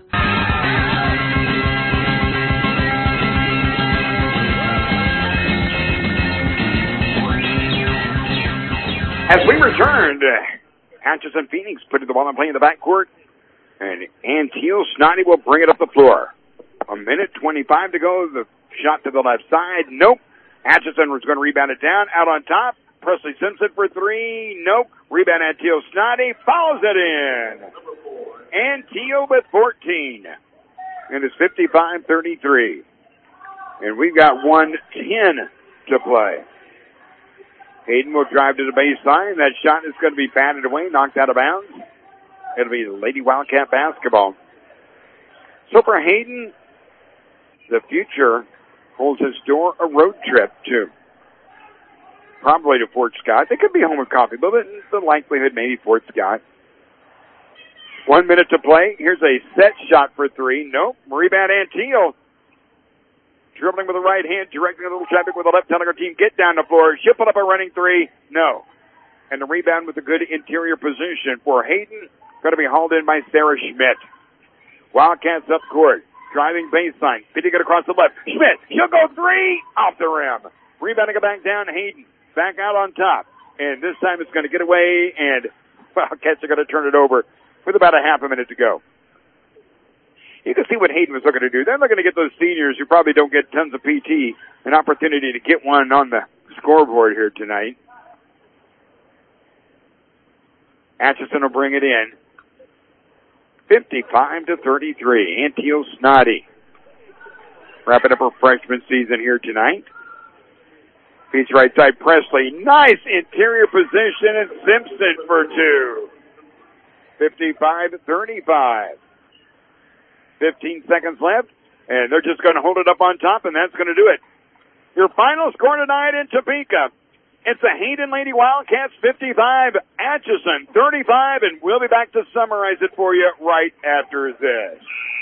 As we returned, Atchison Phoenix putting the ball in play in the backcourt, and Antio Snoddy will bring it up the floor. A minute twenty-five to go. The shot to the left side. Nope. Atchison was going to rebound it down. Out on top. Presley Simpson for three. Nope. Rebound Antio Snoddy. Follows it in. Antio with fourteen. And it's fifty-five thirty-three. And we've got one ten to play. Hayden will drive to the baseline. That shot is going to be batted away, knocked out of bounds. It'll be Lady Wildcat basketball. So for Hayden, the future holds in store a road trip to probably to Fort Scott. They could be home with coffee, but the likelihood maybe Fort Scott. One minute to play. Here's a set shot for three. Nope. Rebound Antio. Dribbling with the right hand, directing a little traffic with the left, telling her team, get down the floor. She'll put up a running three. No. And the rebound with a good interior position for Hayden. Going to be hauled in by Sarah Schmidt. Wildcats up court. Driving baseline. Pitching it across the left. Schmidt. She'll go three. Off the rim. Rebounding it back down. Hayden. Back out on top. And this time it's going to get away, and Wildcats are going to turn it over with about a half a minute to go. You can see what Hayden was looking to do. They're looking to get those seniors who probably don't get tons of P T an opportunity to get one on the scoreboard here tonight. Atchison will bring it in. fifty-five to thirty-three. Antio Snoddy wrapping up her freshman season here tonight. Feeds right side Presley. Nice interior position, and Simpson for two. fifty-five to thirty-five. fifteen seconds left, and they're just going to hold it up on top, and that's going to do it. Your final score tonight in Topeka. It's the Hayden Lady Wildcats fifty-five, Atchison thirty-five, and we'll be back to summarize it for you right after this.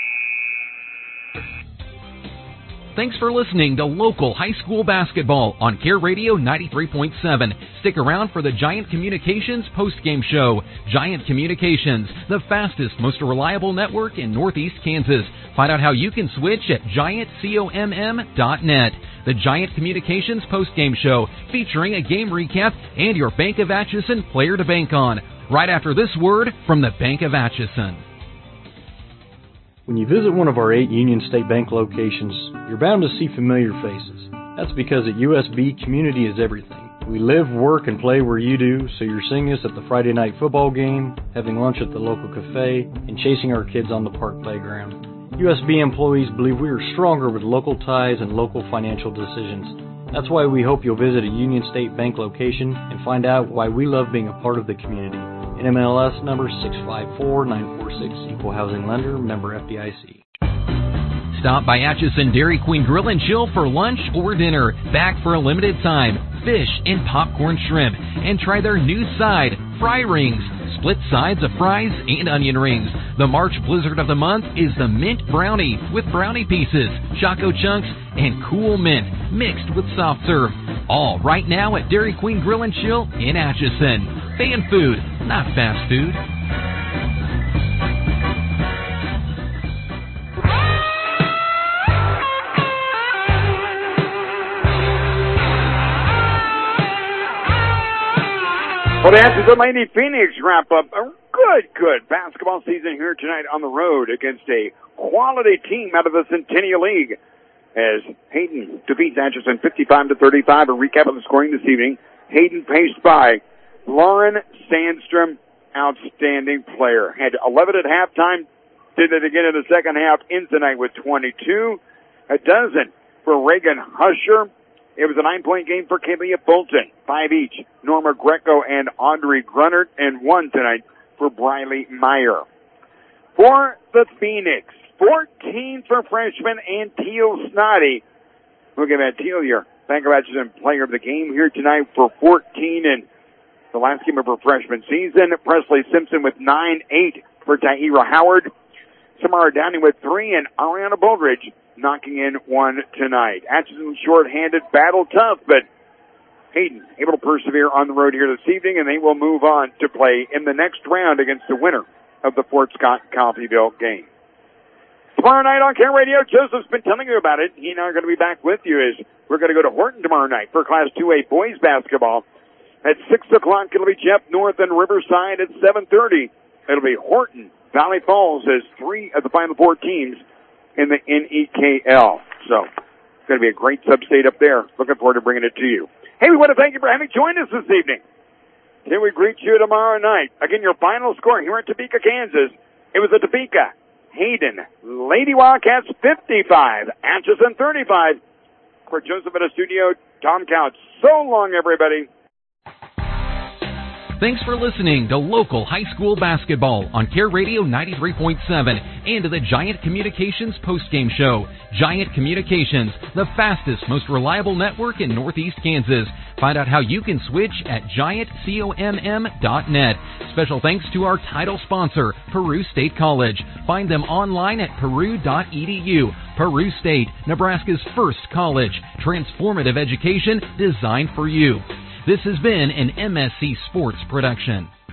Thanks for listening to local high school basketball on Care Radio ninety-three point seven. Stick around for the Giant Communications postgame show. Giant Communications, the fastest, most reliable network in Northeast Kansas. Find out how you can switch at giant comm dot net. The Giant Communications postgame show, featuring a game recap and your Bank of Atchison player to bank on. Right after this word from the Bank of Atchison. When you visit one of our eight Union State Bank locations, you're bound to see familiar faces. That's because at U S B, community is everything. We live, work, and play where you do, so you're seeing us at the Friday night football game, having lunch at the local cafe, and chasing our kids on the park playground. U S B employees believe we are stronger with local ties and local financial decisions. That's why we hope you'll visit a Union State Bank location and find out why we love being a part of the community. N M L S number six five four nine four six, Equal Housing Lender, member F D I C. Stop by Atchison Dairy Queen Grill and Chill for lunch or dinner. Back for a limited time. Fish and popcorn shrimp. And try their new side, fry rings. Split sides of fries and onion rings. The March blizzard of the month is the mint brownie with brownie pieces, Choco chunks, and cool mint mixed with soft serve. All right now at Dairy Queen Grill and Chill in Atchison. Fan food, not fast food. Well, the Atchison Lady Phoenix wrap up a good, good basketball season here tonight on the road against a quality team out of the Centennial League. As Hayden defeats Atchison fifty-five to thirty-five. A recap of the scoring this evening. Hayden paced by Lauren Sandstrom, outstanding player. Had eleven at halftime, did it again in the second half, ends the night with twenty-two. A dozen for Reagan Husher. It was a nine-point game for Kalia Bolton, five each. Norma Greco and Audrey Grunnert, and one tonight for Briley Meyer. For the Phoenix, fourteen for freshman Antio Snoddy. We'll give Antio your Bank of Atchison player of the game here tonight for fourteen in the last game of her freshman season. Presley Simpson with nine eight for Tahira Howard. Samara Downing with three, and Ariana Baldridge knocking in one tonight. Atchison short-handed, battle tough, but Hayden able to persevere on the road here this evening, and they will move on to play in the next round against the winner of the Fort Scott Coffeyville game. Tomorrow night on Care Radio, Joseph's been telling you about it. He and I are going to be back with you as we're going to go to Horton tomorrow night for Class two A boys basketball. At six o'clock, it'll be Jeff North and Riverside. At seven thirty, it'll be Horton Valley Falls as three of the final four teams in the N E K L. So it's going to be a great sub-state up there. Looking forward to bringing it to you. Hey, we want to thank you for having joined us this evening. Till we greet you tomorrow night. Again, your final score here in Topeka, Kansas. It was the Topeka Hayden Lady Wildcats fifty-five, Atchison thirty-five. For Joseph in the studio, Tom Couch. So long, everybody. Thanks for listening to local high school basketball on Care Radio ninety-three point seven and to the Giant Communications postgame show. Giant Communications, the fastest, most reliable network in Northeast Kansas. Find out how you can switch at giant comm dot net. Special thanks to our title sponsor, Peru State College. Find them online at peru dot e d u. Peru State, Nebraska's first college. Transformative education designed for you. This has been an M S C Sports production.